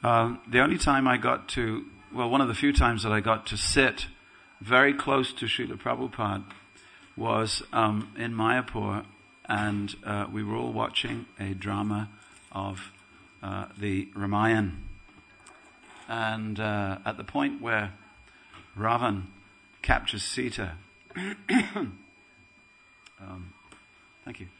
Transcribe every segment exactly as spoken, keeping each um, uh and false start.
Uh, the only time I got to, well, one of the few times that I got to sit very close to Srila Prabhupada was um, in Mayapur, and uh, we were all watching a drama of uh, the Ramayana. And uh, at the point where Ravan captures Sita, um, thank you.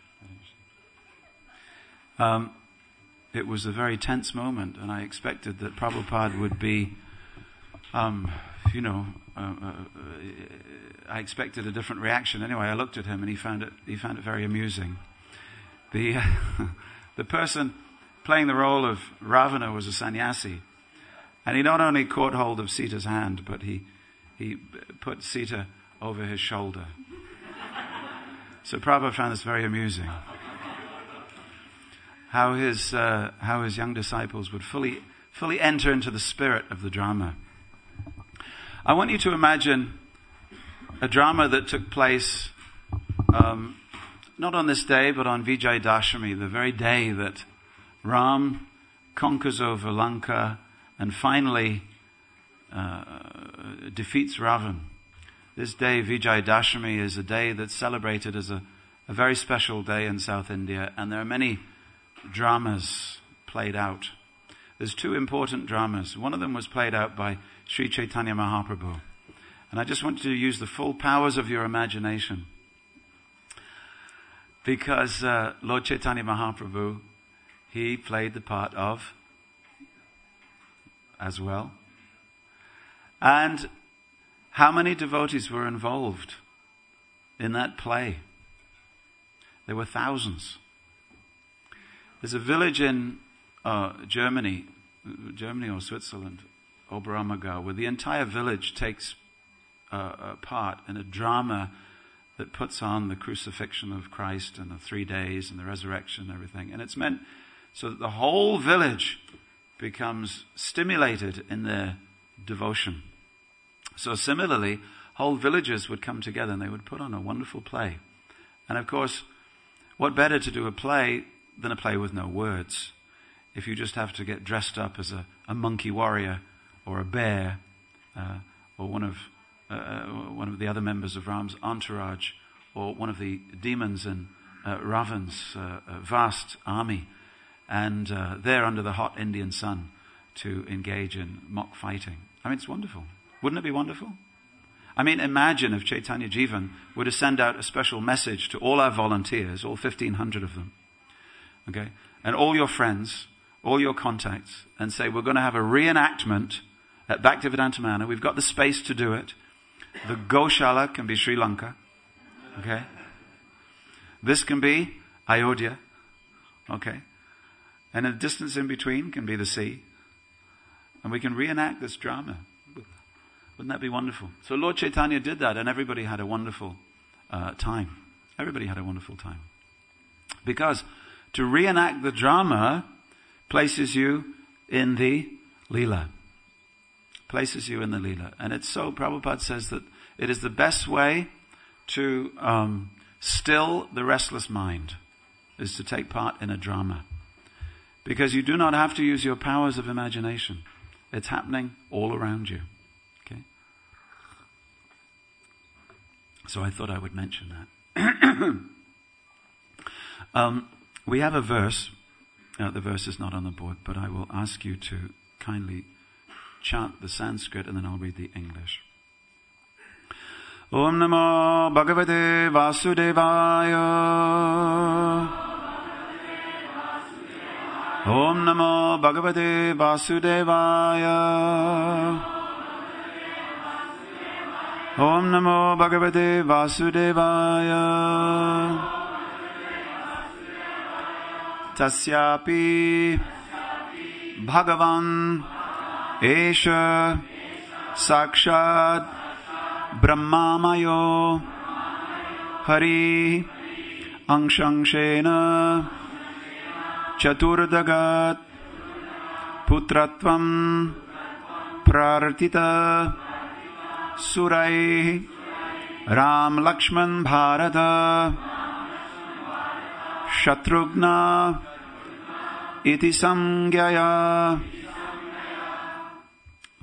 Um, it was a very tense moment, and I expected that Prabhupada would be, um, you know, uh, uh, I expected a different reaction. Anyway, I looked at him, and he found it he found it very amusing. The uh, the person playing the role of Ravana was a sannyasi, and he not only caught hold of Sita's hand, but he he put Sita over his shoulder. So Prabhupada found this very amusing. How his uh, how his young disciples would fully fully enter into the spirit of the drama. I want you to imagine a drama that took place um, not on this day, but on Vijay Dashami, the very day that Ram conquers over Lanka and finally uh, defeats Ravan. This day, Vijay Dashami, is a day that's celebrated as a, a very special day in South India, and there are many dramas played out. There's two important dramas. One of them was played out by Sri Chaitanya Mahaprabhu. And I just want you to use the full powers of your imagination. Because uh, Lord Chaitanya Mahaprabhu, he played the part of as well. And how many devotees were involved in that play? There were thousands. There's a village in uh, Germany, Germany or Switzerland, Oberammergau, where the entire village takes uh, a part in a drama that puts on the crucifixion of Christ and the three days and the resurrection and everything. And it's meant so that the whole village becomes stimulated in their devotion. So similarly, whole villages would come together and they would put on a wonderful play. And of course, what better to do a play than a play with no words? If you just have to get dressed up as a, a monkey warrior or a bear uh, or one of uh, one of the other members of Ram's entourage or one of the demons in uh, Ravan's uh, uh, vast army, and uh, there under the hot Indian sun to engage in mock fighting. I mean, it's wonderful. Wouldn't it be wonderful? I mean, imagine if Chaitanya Jivan were to send out a special message to all our volunteers, all fifteen hundred of them, okay, and all your friends, all your contacts, and say, we're going to have a reenactment at Bhaktivedanta Manor. We've got the space to do it. The Goshala can be Sri Lanka, okay? This can be Ayodhya, okay? And a distance in between can be the sea. And we can reenact this drama. Wouldn't that be wonderful? So Lord Chaitanya did that, and everybody had a wonderful uh, time. Everybody had a wonderful time. Because to reenact the drama places you in the Leela. Places you in the Leela. And it's so, Prabhupada says that it is the best way to um, still the restless mind, is to take part in a drama. Because you do not have to use your powers of imagination. It's happening all around you. Okay? So I thought I would mention that. um, we have a verse. Uh, the verse is not on the board, but I will ask you to kindly chant the Sanskrit and then I'll read the English. Om Namo Bhagavate Vasudevaya. Om Namo Bhagavate Vasudevaya. Om Namo Bhagavate Vasudevaya. Tasyapi Bhagavan Esha Sakshat Brahmamayo Hari Angshangshena Chaturdagat Putratvam Prartita Surai Ram Lakshman Bharata Shatrugna Iti Samgyaya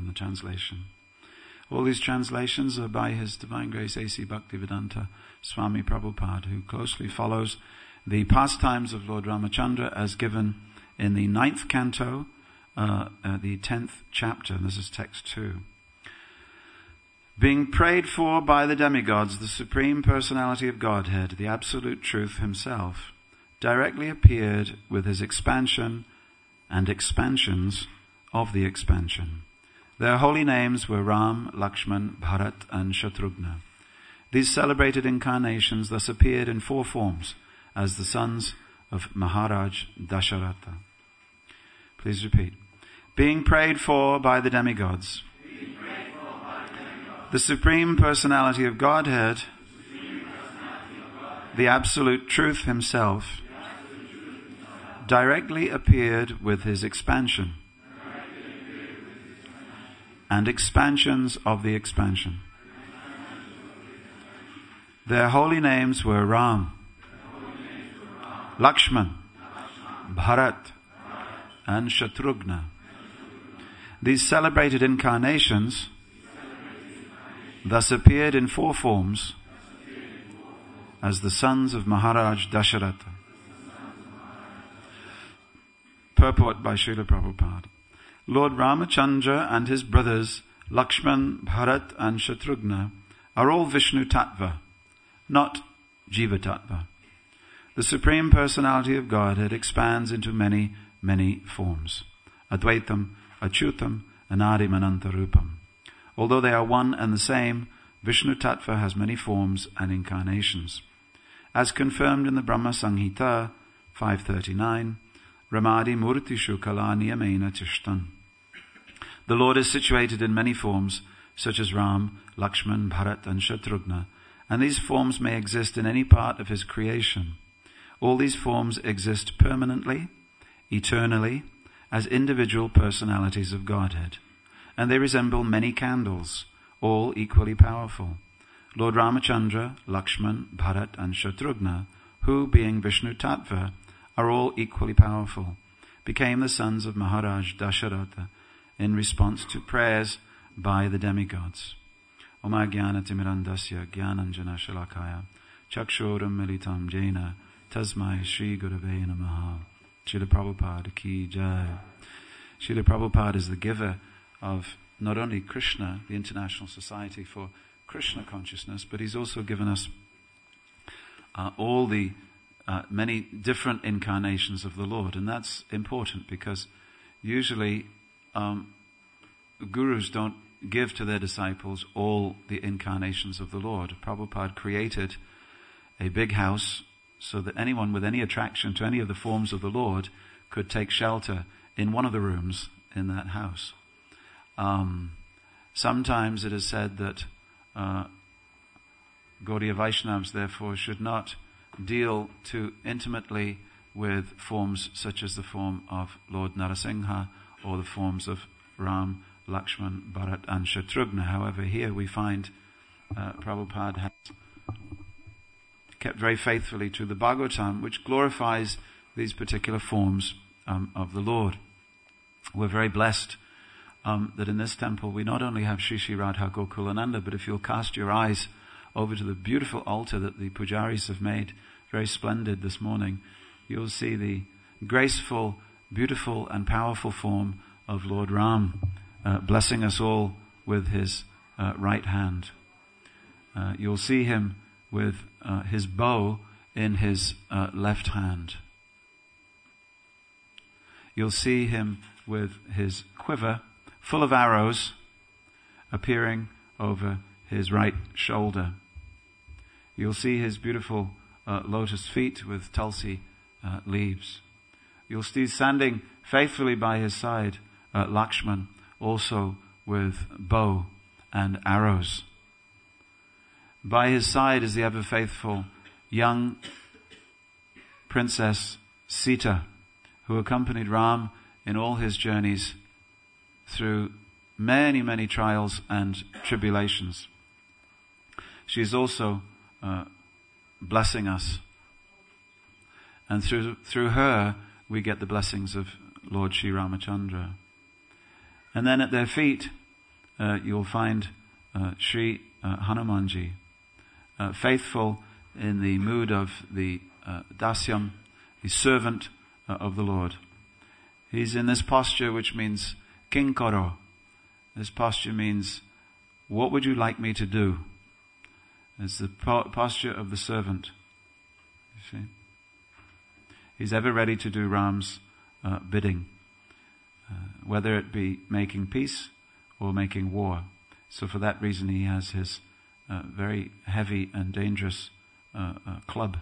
the translation. All these translations are by His Divine Grace A C Bhaktivedanta Swami Prabhupada, who closely follows the pastimes of Lord Ramachandra as given in the ninth canto, uh, uh, the tenth chapter. This is text two. Being prayed for by the demigods, the Supreme Personality of Godhead, the Absolute Truth Himself, directly appeared with His expansion and expansions of the expansion. Their holy names were Ram, Lakshman, Bharat, and Shatrughna. These celebrated incarnations thus appeared in four forms as the sons of Maharaj Dasharatha. Please repeat. Being prayed for by the demigods, Being prayed for by the, demigods the Supreme Personality of Godhead, the, Supreme Personality of Godhead, the Absolute Truth Himself, the Absolute Truth Himself directly appeared with His expansion and expansions of the expansion. Their holy names were Ram, Lakshman, Bharat, and Shatrughna. These celebrated incarnations thus appeared in four forms as the sons of Maharaj Dasharatha. Purport by Srila Prabhupada. Lord Ramachandra and his brothers Lakshman, Bharat, and Shatrughna are all Vishnu Tattva, not Jiva Tattva. The Supreme Personality of Godhead expands into many, many forms. Advaitam, Achyutam, Anadim, Anantarupam. Although they are one and the same, Vishnu Tattva has many forms and incarnations. As confirmed in the Brahma Samhita five thirty-nine, Ramadi Murtishu Kala Niyamena Tishtan. The Lord is situated in many forms, such as Ram, Lakshman, Bharat, and Shatrughna, and these forms may exist in any part of His creation. All these forms exist permanently, eternally, as individual personalities of Godhead, and they resemble many candles, all equally powerful. Lord Ramachandra, Lakshman, Bharat, and Shatrughna, who, being Vishnu Tattva, are all equally powerful, became the sons of Maharaj Dasharatha in response to prayers by the demigods. Om Ajnana Timirandasya Jnananjana Shalakaya Chakshuram Militam Jena Tasmai Shri Gurave Namaha. Srila Prabhupada Ki Jai. Srila Prabhupada is the giver of not only Krishna, the International Society for Krishna Consciousness, but he's also given us uh, all the uh, many different incarnations of the Lord. And that's important because usually um, gurus don't give to their disciples all the incarnations of the Lord. Prabhupada created a big house so that anyone with any attraction to any of the forms of the Lord could take shelter in one of the rooms in that house. Um, sometimes it is said that uh, Gaudiya Vaishnavas therefore should not deal too intimately with forms such as the form of Lord Narasingha or the forms of Ram, Lakshman, Bharat, and Shatrughna. However, here we find uh, Prabhupada has kept very faithfully to the Bhagavatam, which glorifies these particular forms um, of the Lord. We're very blessed um, that in this temple we not only have Shri Shri Radha Gokulananda, but if you'll cast your eyes over to the beautiful altar that the pujaris have made, very splendid this morning, you'll see the graceful, beautiful, and powerful form of Lord Ram, uh, blessing us all with his uh, right hand. Uh, you'll see him with uh, his bow in his uh, left hand. You'll see him with his quiver full of arrows appearing over his right shoulder. You'll see his beautiful uh, lotus feet with tulsi uh, leaves. You'll see standing faithfully by his side uh, Lakshman, also with bow and arrows. By his side is the ever faithful young princess Sita, who accompanied Ram in all his journeys through many, many trials and tribulations. She is also uh, blessing us. And through through her, we get the blessings of Lord Sri Ramachandra. And then at their feet uh, you'll find uh, Sri uh, Hanumanji, uh, faithful in the mood of the uh, dasyam, the servant uh, of the Lord. He's in this posture which means kinkaro. This posture means, what would you like me to do? It's the po- posture of the servant. You see? He's ever ready to do Ram's uh, bidding, uh, whether it be making peace or making war. So for that reason he has his uh, very heavy and dangerous uh, uh, club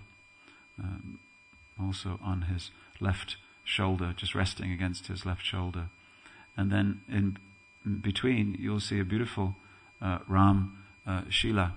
um, also on his left shoulder, just resting against his left shoulder. And then in between you'll see a beautiful uh, Ram uh, Shila.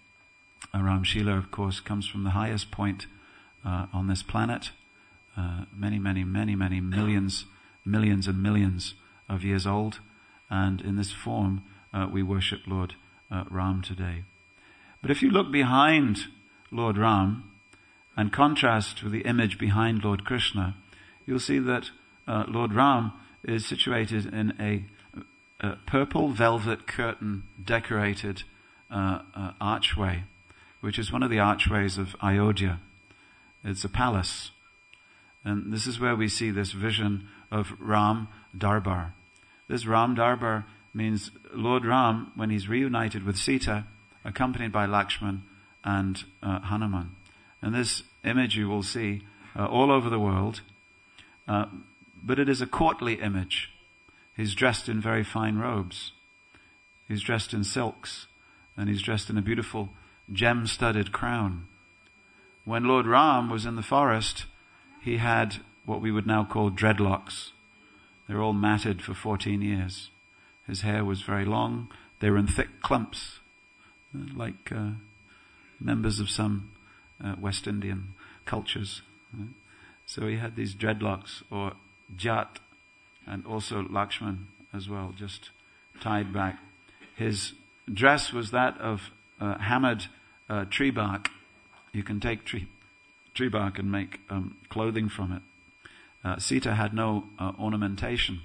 Uh, Ram Shila, of course, comes from the highest point uh, on this planet, uh, many, many, many, many millions, millions and millions of years old, and in this form uh, we worship Lord uh, Ram today. But if you look behind Lord Ram and contrast with the image behind Lord Krishna, you'll see that uh, Lord Ram is situated in a, a purple velvet curtain decorated uh, uh, archway, which is one of the archways of Ayodhya. It's a palace. And this is where we see this vision of Ram Darbar. This Ram Darbar means Lord Ram, when he's reunited with Sita, accompanied by Lakshman and uh, Hanuman. And this image you will see uh, all over the world, uh, but it is a courtly image. He's dressed in very fine robes. He's dressed in silks, and he's dressed in a beautiful gem-studded crown. When Lord Ram was in the forest, he had what we would now call dreadlocks. They were all matted for fourteen years. His hair was very long. They were in thick clumps, like uh, members of some uh, West Indian cultures. Right? So he had these dreadlocks, or jat, and also Lakshman as well, just tied back. His dress was that of uh, hammered uh, tree bark. You can take tree, tree bark and make um, clothing from it. Uh, Sita had no uh, ornamentation.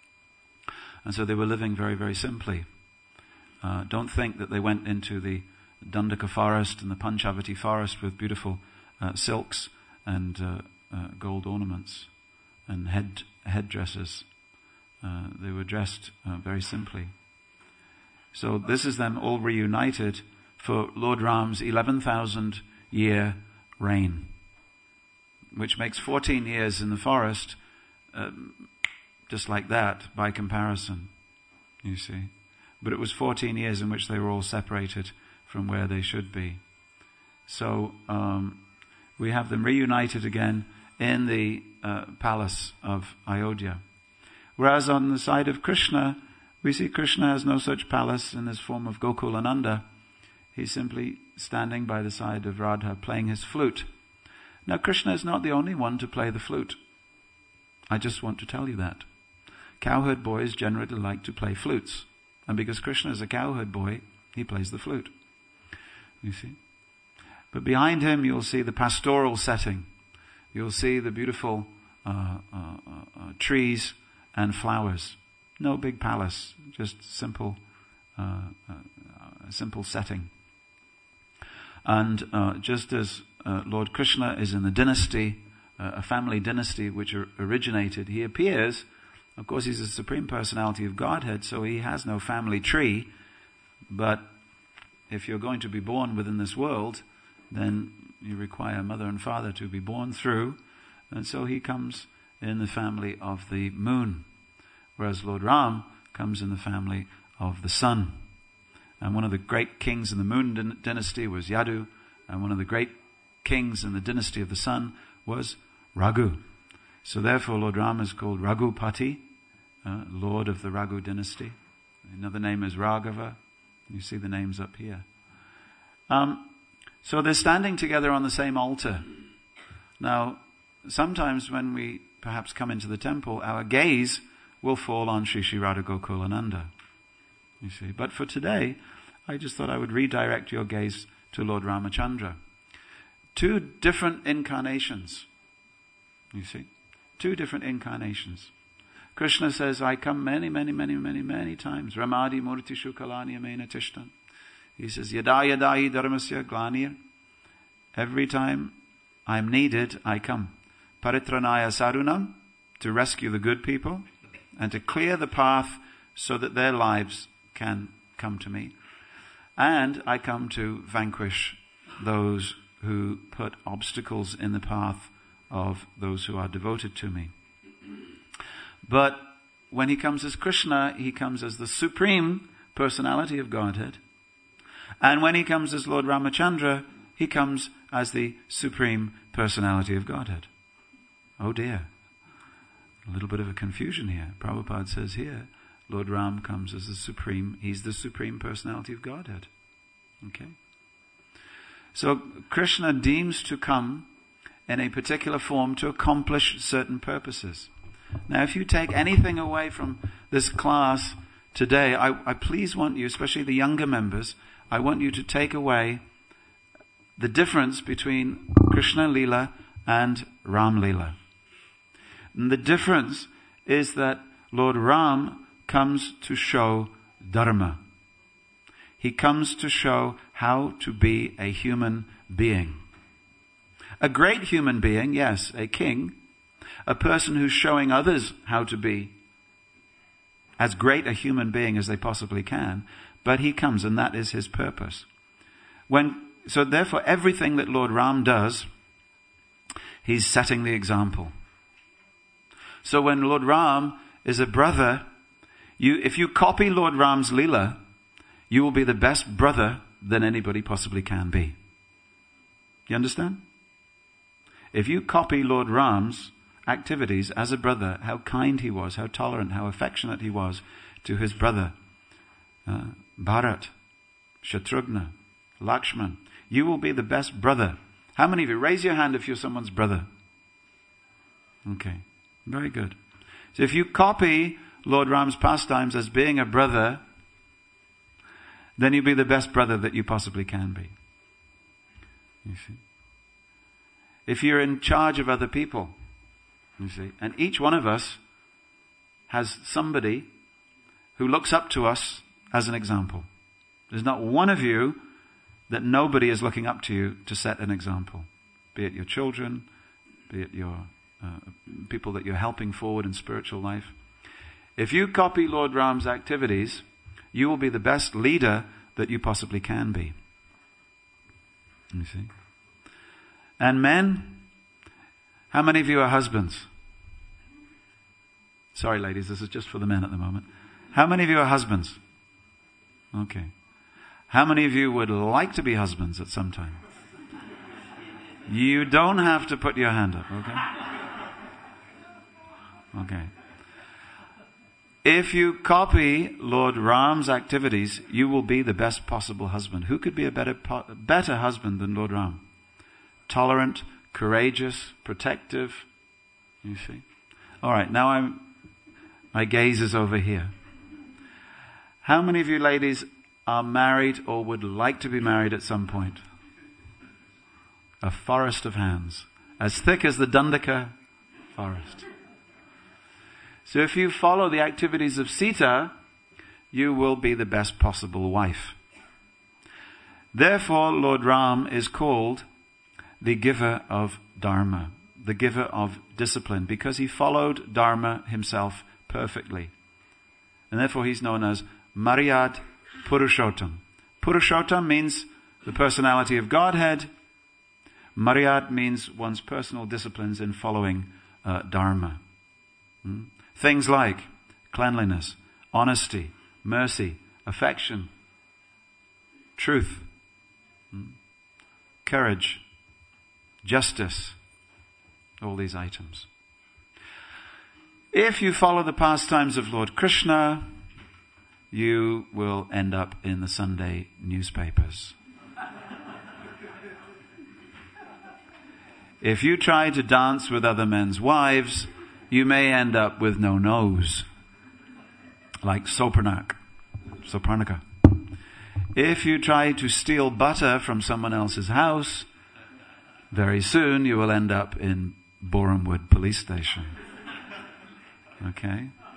And so they were living very, very simply. Uh, don't think that they went into the Dandaka forest and the Panchavati forest with beautiful uh, silks and uh, uh, gold ornaments and head headdresses. Uh, they were dressed uh, very simply. So this is them all reunited for Lord Ram's eleven thousand year reign, which makes fourteen years in the forest um, just like that by comparison, you see. But it was fourteen years in which they were all separated from where they should be. So um, we have them reunited again in the uh, palace of Ayodhya. Whereas on the side of Krishna, we see Krishna has no such palace in this form of Gokulananda. He's simply standing by the side of Radha playing his flute. Now Krishna is not the only one to play the flute. I just want to tell you that. Cowherd boys generally like to play flutes. And because Krishna is a cowherd boy, he plays the flute. You see? But behind him you'll see the pastoral setting. You'll see the beautiful uh, uh, uh, trees and flowers. No big palace, just simple, uh, uh, simple setting. And uh, just as uh, Lord Krishna is in the dynasty, uh, a family dynasty which or- originated, he appears, of course he's the Supreme Personality of Godhead, so he has no family tree, but if you're going to be born within this world, then you require mother and father to be born through, and so he comes in the family of the moon, whereas Lord Ram comes in the family of the sun. And one of the great kings in the moon din- dynasty was Yadu, and one of the great kings in the dynasty of the sun was Raghu. So therefore Lord Ram is called Raghupati, uh, Lord of the Raghu dynasty. Another name is Raghava. You see the names up here. Um, so they're standing together on the same altar. Now, sometimes when we perhaps come into the temple, our gaze will fall on Sri Sri Radha Gokulananda. You see, but for today, I just thought I would redirect your gaze to Lord Ramachandra. Two different incarnations. You see, two different incarnations. Krishna says, I come many, many, many, many, many times. Ramadi murtishu kalani amena tishtan. He says, Yada yada hi dharmasya glanir. Every time I'm needed, I come. Paritranaya sarunam, to rescue the good people and to clear the path so that their lives can come to me. And I come to vanquish those who put obstacles in the path of those who are devoted to me. But when he comes as Krishna, he comes as the supreme personality of Godhead. And when he comes as Lord Ramachandra, he comes as the supreme personality of Godhead. Oh dear. A little bit of a confusion here. Prabhupada says here, Lord Ram comes as the supreme, he's the supreme personality of Godhead. Okay? So Krishna deems to come in a particular form to accomplish certain purposes. Now if you take anything away from this class today, I, I please want you, especially the younger members, I want you to take away the difference between Krishna Leela and Ram Leela. And the difference is that Lord Ram comes to show dharma. He comes to show how to be a human being. A great human being, yes, a king, a person who's showing others how to be as great a human being as they possibly can, but he comes, and that is his purpose. When, so therefore everything that Lord Ram does, he's setting the example. So when Lord Ram is a brother, you, if you copy Lord Ram's Leela, you will be the best brother that anybody possibly can be. You understand? If you copy Lord Ram's activities as a brother, how kind he was, how tolerant, how affectionate he was to his brother, uh, Bharat, Shatrughna, Lakshman, you will be the best brother. How many of you? Raise your hand if you're someone's brother. Okay. Very good. So if you copy Lord Ram's pastimes as being a brother, then you'll be the best brother that you possibly can be. You see? If you're in charge of other people, you see, and each one of us has somebody who looks up to us as an example. There's not one of you that nobody is looking up to you to set an example. Be it your children, be it your uh, people that you're helping forward in spiritual life. If you copy Lord Ram's activities, you will be the best leader that you possibly can be. You see? And men, how many of you are husbands? Sorry ladies, this is just for the men at the moment. How many of you are husbands? Okay. How many of you would like to be husbands at some time? You don't have to put your hand up, okay? Okay. If you copy Lord Ram's activities, you will be the best possible husband. Who could be a better, better husband than Lord Ram? Tolerant, courageous, protective. You see? All right, now I'm, my gaze is over here. How many of you ladies are married or would like to be married at some point? A forest of hands. As thick as the Dandaka forest. So if you follow the activities of Sita, you will be the best possible wife. Therefore, Lord Ram is called the giver of Dharma, the giver of discipline, because he followed Dharma himself perfectly. And therefore he's known as Maryad Purushottam. Purushottam means the personality of Godhead. Maryad means one's personal disciplines in following uh, Dharma. Hmm? Things like cleanliness, honesty, mercy, affection, truth, hmm? courage, justice, all these items. If you follow the pastimes of Lord Krishna, you will end up in the Sunday newspapers. If you try to dance with other men's wives, you may end up with no nose, like Soparnak, Soparnika. If you try to steal butter from someone else's house, very soon you will end up in Borehamwood police station. Okay?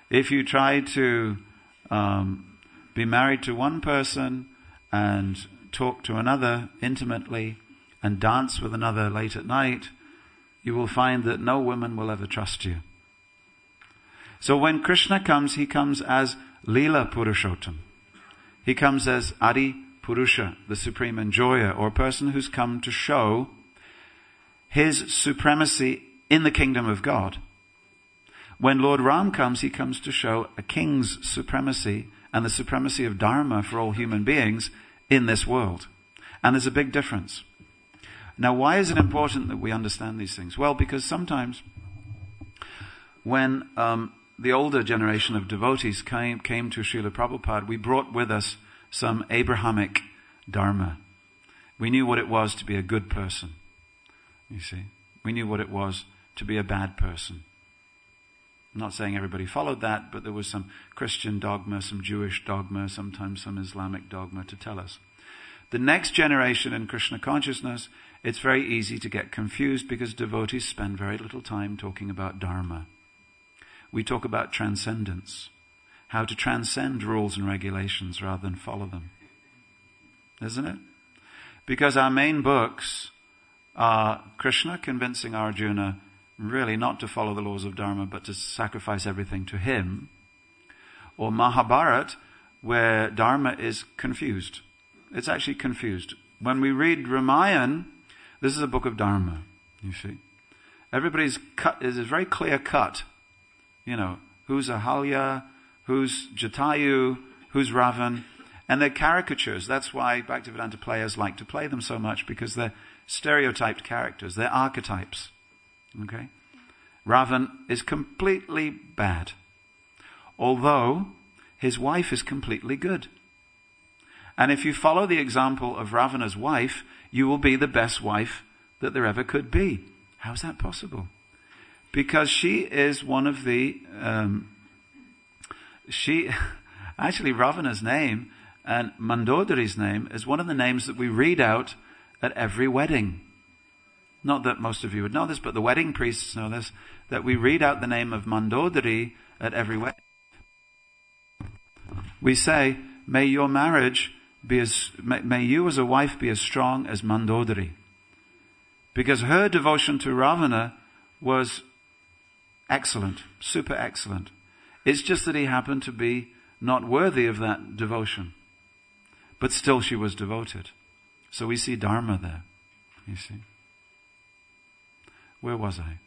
If you try to um, be married to one person and talk to another intimately and dance with another late at night, you will find that no woman will ever trust you. So when Krishna comes, he comes as Leela Purushottam. He comes as Adi Purusha, the supreme enjoyer, or a person who's come to show his supremacy in the kingdom of God. When Lord Ram comes, he comes to show a king's supremacy and the supremacy of Dharma for all human beings in this world. And there's a big difference. Now, why is it important that we understand these things? Well, because sometimes when um, the older generation of devotees came, came to Srila Prabhupada, we brought with us some Abrahamic Dharma. We knew what it was to be a good person, you see. We knew what it was to be a bad person. I'm not saying everybody followed that, but there was some Christian dogma, some Jewish dogma, sometimes some Islamic dogma to tell us. The next generation in Krishna consciousness, it's very easy to get confused because devotees spend very little time talking about Dharma. We talk about transcendence, how to transcend rules and regulations rather than follow them. Isn't it? Because our main books are Krishna convincing Arjuna really not to follow the laws of Dharma but to sacrifice everything to him, or Mahabharata, where Dharma is confused. It's actually confused. When we read Ramayana, this is a book of Dharma, you see. Everybody's cut is very clear cut. You know, who's Ahalya, who's Jatayu, who's Ravan, and they're caricatures. That's why Bhaktivedanta players like to play them so much, because they're stereotyped characters. They're archetypes. Okay? Ravan is completely bad, although his wife is completely good. And if you follow the example of Ravana's wife, you will be the best wife that there ever could be. How is that possible? Because she is one of the, um, she, actually Ravana's name and Mandodari's name is one of the names that we read out at every wedding. Not that most of you would know this, but the wedding priests know this, that we read out the name of Mandodari at every wedding. We say, may your marriage be as, may, may you as a wife be as strong as Mandodari. Because her devotion to Ravana was excellent, super excellent. It's just that he happened to be not worthy of that devotion. But still she was devoted. So we see Dharma there, you see. Where was I?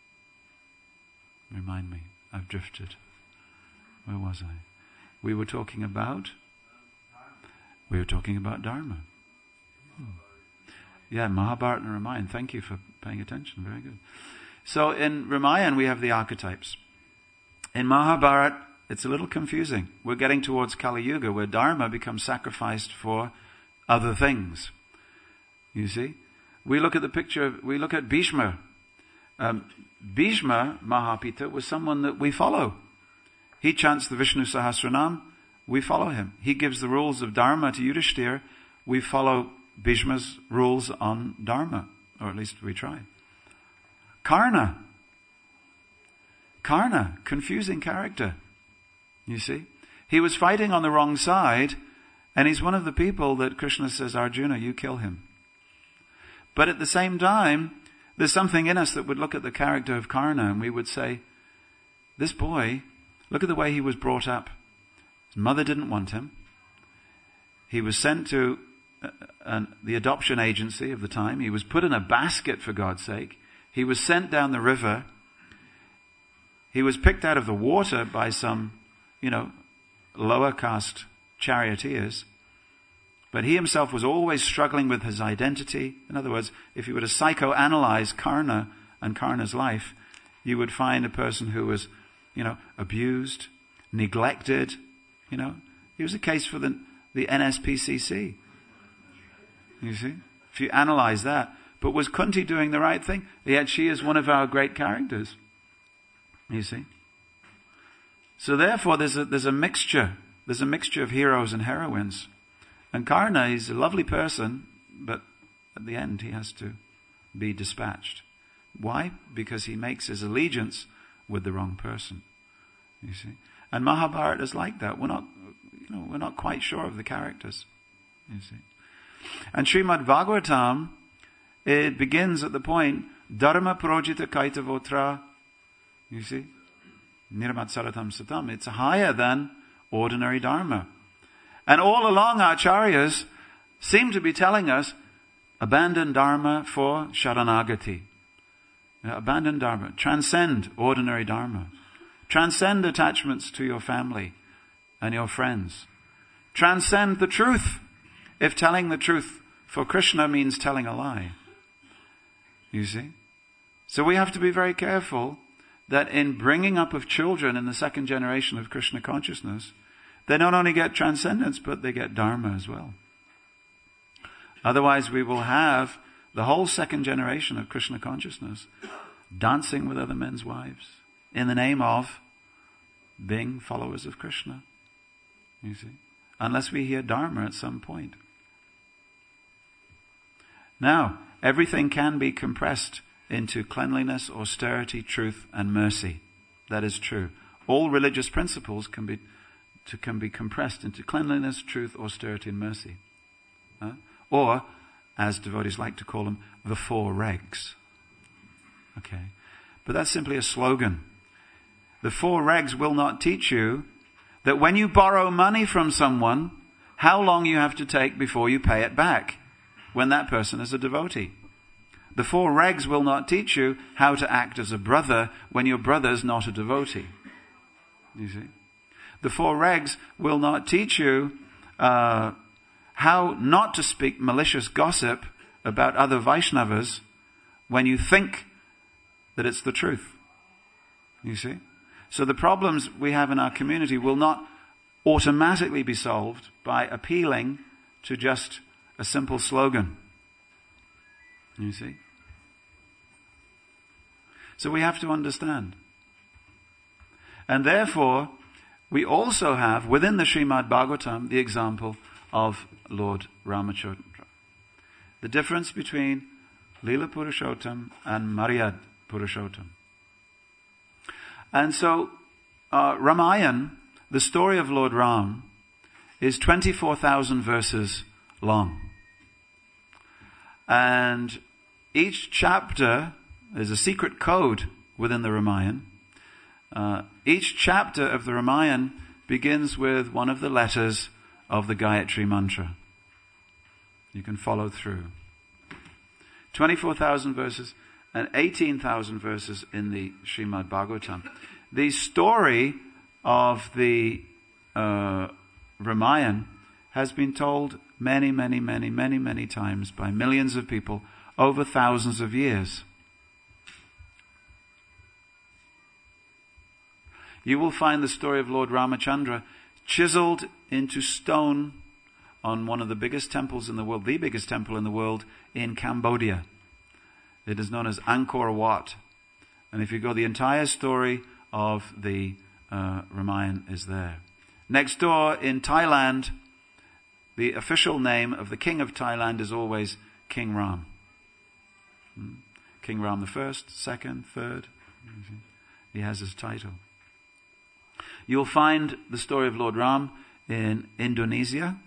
Remind me. I've drifted. Where was I? We were talking about? We were talking about Dharma. Hmm. Yeah, Mahabharata and Ramayana. Thank you for paying attention. Very good. So in Ramayana we have the archetypes. In Mahabharata it's a little confusing. We're getting towards Kali Yuga where Dharma becomes sacrificed for other things. You see? We look at the picture, of, we look at Bhishma. Um, Bhishma Mahapita was someone that we follow. He chants the Vishnu Sahasranam, we follow him. He gives the rules of Dharma to Yudhishthira, we follow Bhishma's rules on Dharma, or at least we try. Karna. Karna, confusing character. You see? He was fighting on the wrong side, and he's one of the people that Krishna says, Arjuna, you kill him. But at the same time, there's something in us that would look at the character of Karna and we would say, this boy, look at the way he was brought up. His mother didn't want him. He was sent to uh, uh, the adoption agency of the time. He was put in a basket, for God's sake. He was sent down the river. He was picked out of the water by some, you know, lower caste charioteers. But he himself was always struggling with his identity. In other words, if you were to psychoanalyze Karna and Karna's life, you would find a person who was, you know, abused, neglected. You know, he was a case for the, the N S P C C. You see? If you analyze that. But was Kunti doing the right thing? Yet she is one of our great characters. You see? So therefore there's a, there's a mixture. There's a mixture of heroes and heroines. And Karna is a lovely person, but at the end he has to be dispatched. Why? Because he makes his allegiance with the wrong person. You see? And Mahabharata is like that. We're not, you know, we're not quite sure of the characters, you see. And Srimad Bhagavatam, it begins at the point, Dharma projita kaitavotra, you see, nirmatsaratam satam. It's higher than ordinary dharma. And all along, acharyas seem to be telling us, abandon dharma for sharanagati. Abandon dharma. Transcend ordinary dharma. Transcend attachments to your family and your friends. Transcend the truth, if telling the truth for Krishna means telling a lie. You see? So we have to be very careful that in bringing up of children in the second generation of Krishna consciousness, they not only get transcendence, but they get dharma as well. Otherwise we will have the whole second generation of Krishna consciousness dancing with other men's wives in the name of being followers of Krishna. You see? Unless we hear dharma at some point. Now, everything can be compressed into cleanliness, austerity, truth, and mercy. That is true. All religious principles can be to, can be compressed into cleanliness, truth, austerity, and mercy. Huh? Or, as devotees like to call them, the four regs. Okay. But that's simply a slogan. The four regs will not teach you that when you borrow money from someone, how long you have to take before you pay it back when that person is a devotee. The four regs will not teach you how to act as a brother when your brother's not a devotee. You see? The four regs will not teach you uh, how not to speak malicious gossip about other Vaishnavas when you think that it's the truth. You see? So the problems we have in our community will not automatically be solved by appealing to just a simple slogan. You see? So we have to understand. And therefore, we also have within the Srimad Bhagavatam the example of Lord Ramachandra. The difference between Lila Purushottam and Maryad Purushottam. And so, uh, Ramayana, the story of Lord Ram, is twenty-four thousand verses long. And each chapter is a secret code within the Ramayana. Uh, each chapter of the Ramayana begins with one of the letters of the Gayatri Mantra. You can follow through. twenty-four thousand verses and eighteen thousand verses in the Srimad Bhagavatam. The story of the uh, Ramayana has been told many, many, many, many, many times by millions of people over thousands of years. You will find the story of Lord Ramachandra chiseled into stone on one of the biggest temples in the world, the biggest temple in the world in Cambodia. It is known as Angkor Wat. And if you go, the entire story of the uh, Ramayana is there. Next door in Thailand, the official name of the king of Thailand is always King Ram. Hmm? King Ram the first, second, third. He has his title. You'll find the story of Lord Ram in Indonesia.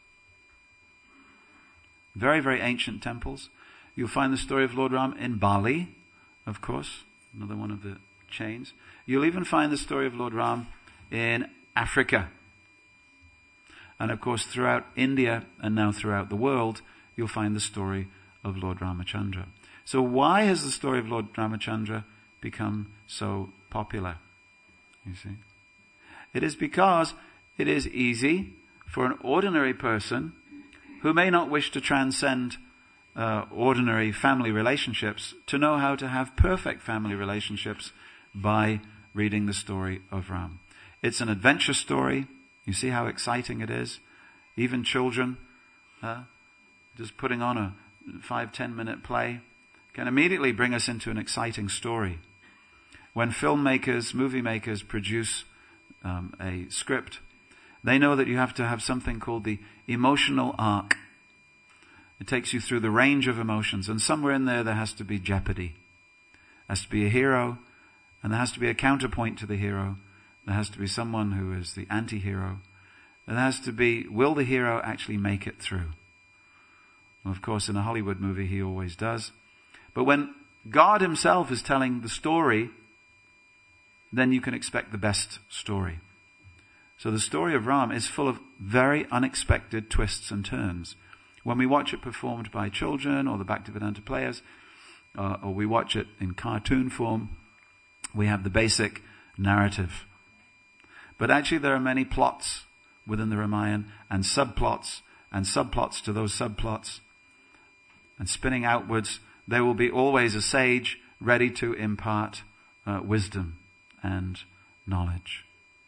Very, very ancient temples. You'll find the story of Lord Ram in Bali, of course, another one of the chains. You'll even find the story of Lord Ram in Africa. And of course, throughout India and now throughout the world, you'll find the story of Lord Ramachandra. So why has the story of Lord Ramachandra become so popular? You see? It is because it is easy for an ordinary person who may not wish to transcend uh, ordinary family relationships to know how to have perfect family relationships by reading the story of Ram. It's an adventure story. You see how exciting it is? Even children, uh, just putting on a five, ten minute play can immediately bring us into an exciting story. When filmmakers, movie makers produce um, a script, they know that you have to have something called the emotional arc. It takes you through the range of emotions, and somewhere in there there has to be jeopardy. There has to be a hero, and there has to be a counterpoint to the hero There has to be someone who is the anti-hero. There has to be, will the hero actually make it through? Well, of course, in a Hollywood movie, he always does. But when God himself is telling the story, then you can expect the best story. So the story of Ram is full of very unexpected twists and turns. When we watch it performed by children or the Bhaktivedanta players, uh, or we watch it in cartoon form, we have the basic narrative. But actually there are many plots within the Ramayana, and subplots, and subplots to those subplots. And spinning outwards, there will be always a sage ready to impart uh, wisdom and knowledge.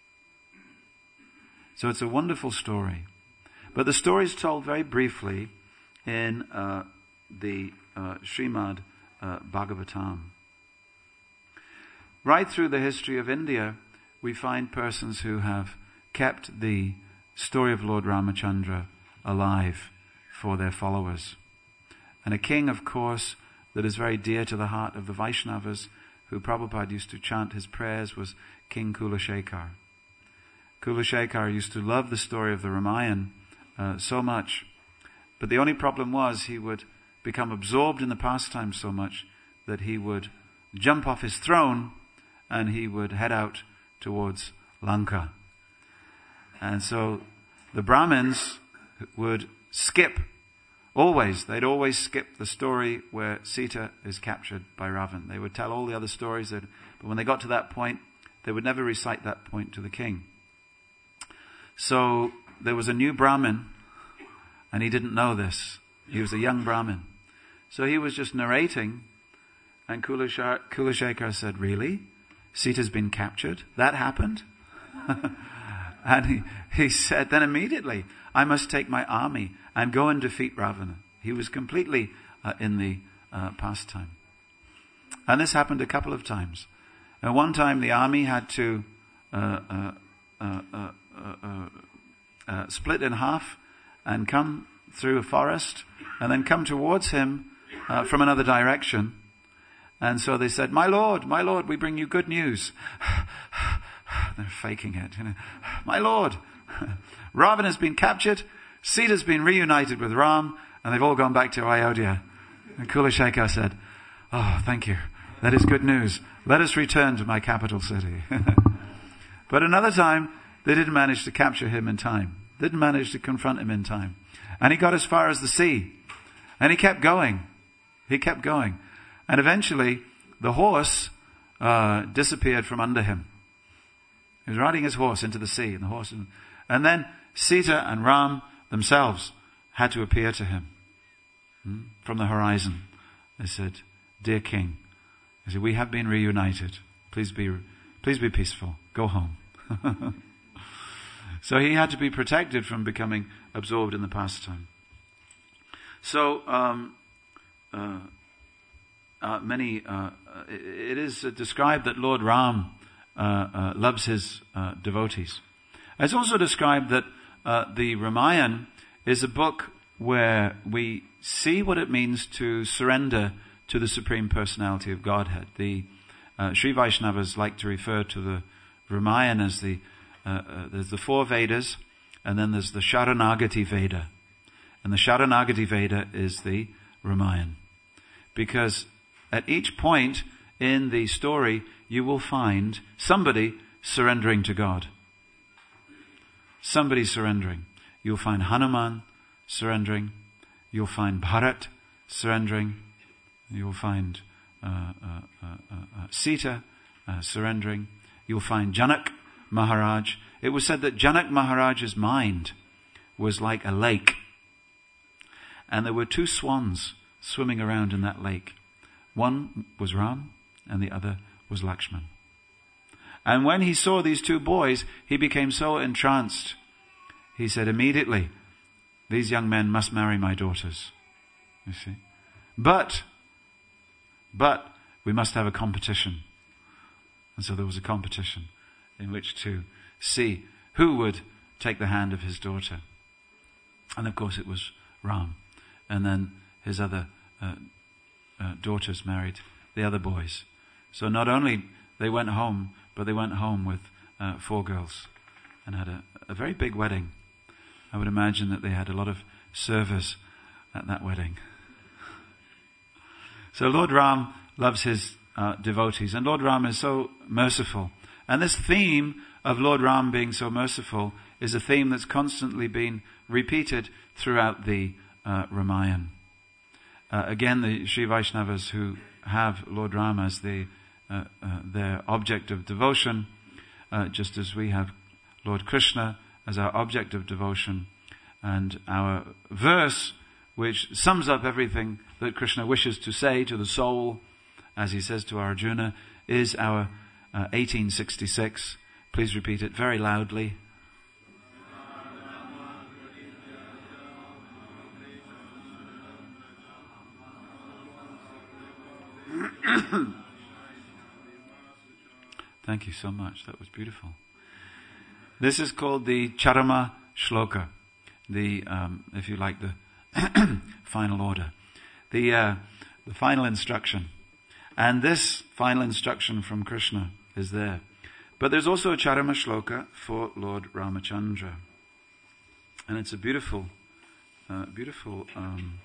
So it's a wonderful story. But the story is told very briefly in uh, the uh, Srimad uh, Bhagavatam. Right through the history of India, we find persons who have kept the story of Lord Ramachandra alive for their followers. And a king, of course, that is very dear to the heart of the Vaishnavas, who Prabhupada used to chant his prayers, was King Kulashekar. Kulashekar used to love the story of the Ramayana uh, so much, but the only problem was he would become absorbed in the pastime so much that he would jump off his throne and he would head out towards Lanka. And so the Brahmins would skip, always, they'd always skip the story where Sita is captured by Ravan. They would tell all the other stories, but when they got to that point, they would never recite that point to the king. So there was a new Brahmin, and he didn't know this. He was a young Brahmin. So he was just narrating, and Kulashekar said, "Really? Sita's been captured? That happened?" And he, he said, then immediately, "I must take my army and go and defeat Ravana." He was completely uh, in the uh, pastime. And this happened a couple of times. And one time the army had to uh, uh, uh, uh, uh, uh, uh, split in half and come through a forest and then come towards him uh, from another direction. And so they said, "My lord, my lord, we bring you good news." They're faking it, you know. "My lord, Ravana has been captured, Sita's been reunited with Ram, and they've all gone back to Ayodhya." And Kulashekar said, "Oh, thank you. That is good news. Let us return to my capital city." But another time, they didn't manage to capture him in time. Didn't manage to confront him in time. And he got as far as the sea. And he kept going. He kept going. And eventually, the horse uh, disappeared from under him. He was riding his horse into the sea, and the horse, and then Sita and Ram themselves had to appear to him hmm? from the horizon. They said, "Dear king," they said, "we have been reunited. Please be, please be peaceful. Go home." So he had to be protected from becoming absorbed in the pastime. So um, uh, uh, many, uh, it is described that Lord Ram Uh, uh, loves his uh, devotees. It's also described that uh, the Ramayana is a book where we see what it means to surrender to the Supreme Personality of Godhead. The uh, Sri Vaishnavas like to refer to the Ramayana as the uh, uh, there's the four Vedas, and then there's the Sharanagati Veda, and the Sharanagati Veda is the Ramayana, because at each point in the story you will find somebody surrendering to God. Somebody surrendering. You'll find Hanuman surrendering. You'll find Bharat surrendering. You'll find uh, uh, uh, uh, Sita uh, surrendering. You'll find Janak Maharaj. It was said that Janak Maharaj's mind was like a lake. And there were two swans swimming around in that lake. One was Ram and the other was Lakshman. And when he saw these two boys, he became so entranced. He said immediately, "These young men must marry my daughters." You see? But, but we must have a competition. And so there was a competition in which to see who would take the hand of his daughter. And of course it was Ram. And then his other uh, uh, daughters married the other boys. So not only they went home, but they went home with uh, four girls and had a, a very big wedding. I would imagine that they had a lot of service at that wedding. So Lord Ram loves his uh, devotees, and Lord Ram is so merciful. And this theme of Lord Ram being so merciful is a theme that's constantly been repeated throughout the uh, Ramayana. Uh, again, the Sri Vaishnavas who have Lord Ram as the, uh, uh, their object of devotion, uh, just as we have Lord Krishna as our object of devotion, and our verse which sums up everything that Krishna wishes to say to the soul, as he says to Arjuna, is our uh, eighteen sixty-six. Please repeat it very loudly. Thank you so much. That was beautiful. This is called the Charama Shloka, the, um, if you like, the final order, the uh, the final instruction. And this final instruction from Krishna is there. But there's also a Charama Shloka for Lord Ramachandra. And it's a beautiful, uh, beautiful, um,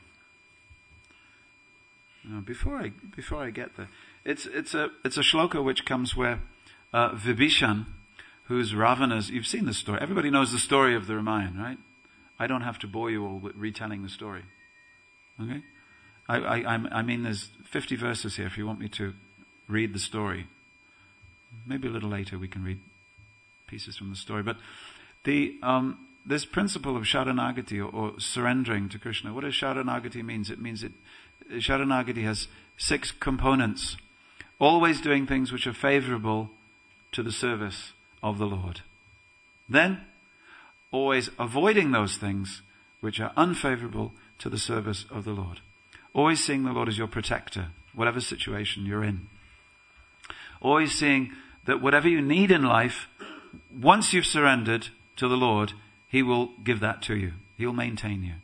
no, before I, before I get there, it's, it's a, it's a shloka which comes where, uh, Vibhishan, who's Ravana's, you've seen the story, everybody knows the story of the Ramayana, right? I don't have to bore you all with retelling the story. Okay? I, I, I mean, there's fifty verses here if you want me to read the story. Maybe a little later we can read pieces from the story. But the um, this principle of Sharanagati, or, or surrendering to Krishna, what does Sharanagati means? It means it Sharanagati has six components. Always doing things which are favorable to the service of the Lord. Then, always avoiding those things which are unfavorable to the service of the Lord. Always seeing the Lord as your protector, whatever situation you're in. Always seeing that whatever you need in life, once you've surrendered to the Lord, He will give that to you. He'll maintain you.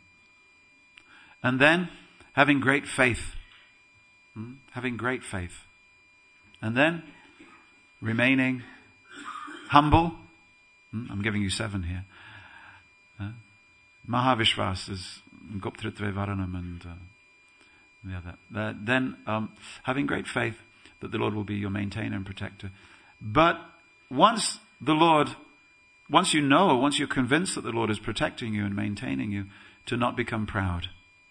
And then, having great faith. Hmm? Having great faith. And then, remaining humble. Hmm? I'm giving you seven here. Uh, Mahavishwas is Goptritve Varanam and uh, the other. Uh, then um, having great faith that the Lord will be your maintainer and protector. But once the Lord, once you know, once you're convinced that the Lord is protecting you and maintaining you, to not become proud.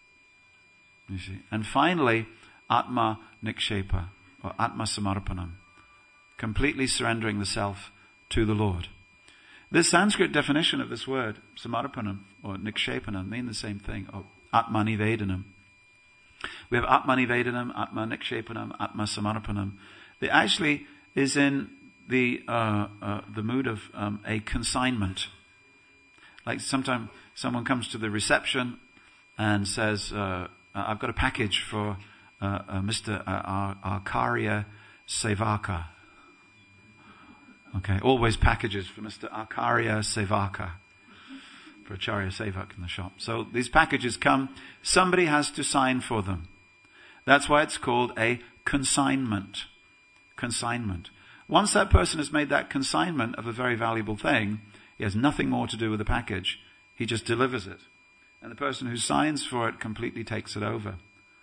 You see. And finally, Atma Nikshepa, or Atma Samarpanam. Completely surrendering the self to the Lord. This Sanskrit definition of this word, samarpanam or nikshepanam, mean the same thing, or atmanivedanam. We have atmanivedanam, atma nikshepanam, atma samarpanam. It actually is in the uh, uh, the mood of um, a consignment. Like sometimes someone comes to the reception and says, uh, "I've got a package for uh, uh, Mister Uh, Arkarya Sevaka." Okay, always packages for Mister Acharya Sevaka, for Acharya Sevak in the shop. So these packages come, somebody has to sign for them. That's why it's called a consignment. Consignment. Once that person has made that consignment of a very valuable thing, he has nothing more to do with the package. He just delivers it. And the person who signs for it completely takes it over.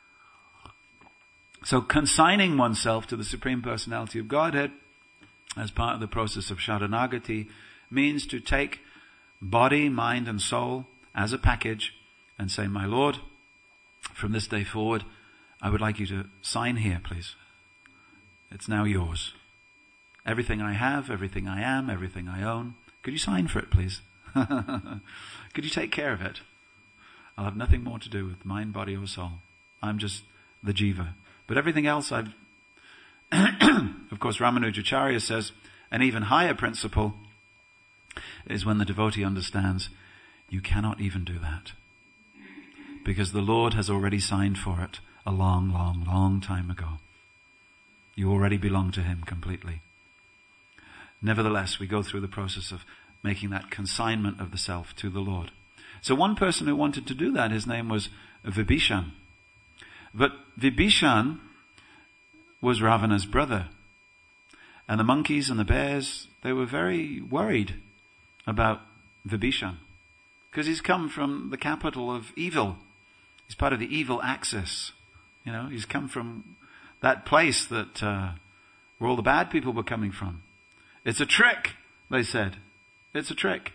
So consigning oneself to the Supreme Personality of Godhead as part of the process of Sharanagati means to take body, mind and soul as a package and say, "My Lord, from this day forward, I would like you to sign here, please. It's now yours. Everything I have, everything I am, everything I own. Could you sign for it, please? Could you take care of it? I'll have nothing more to do with mind, body or soul. I'm just the jiva. But everything else I've..." Of course, Ramanujacharya says an even higher principle is when the devotee understands you cannot even do that. Because the Lord has already signed for it a long, long, long time ago. You already belong to Him completely. Nevertheless, we go through the process of making that consignment of the self to the Lord. So one person who wanted to do that, his name was Vibhishan. But Vibhishan was Ravana's brother. And the monkeys and the bears, they were very worried about Vibhishan, because he's come from the capital of evil. He's part of the evil axis. You know, he's come from that place that uh, where all the bad people were coming from. It's a trick, they said. It's a trick.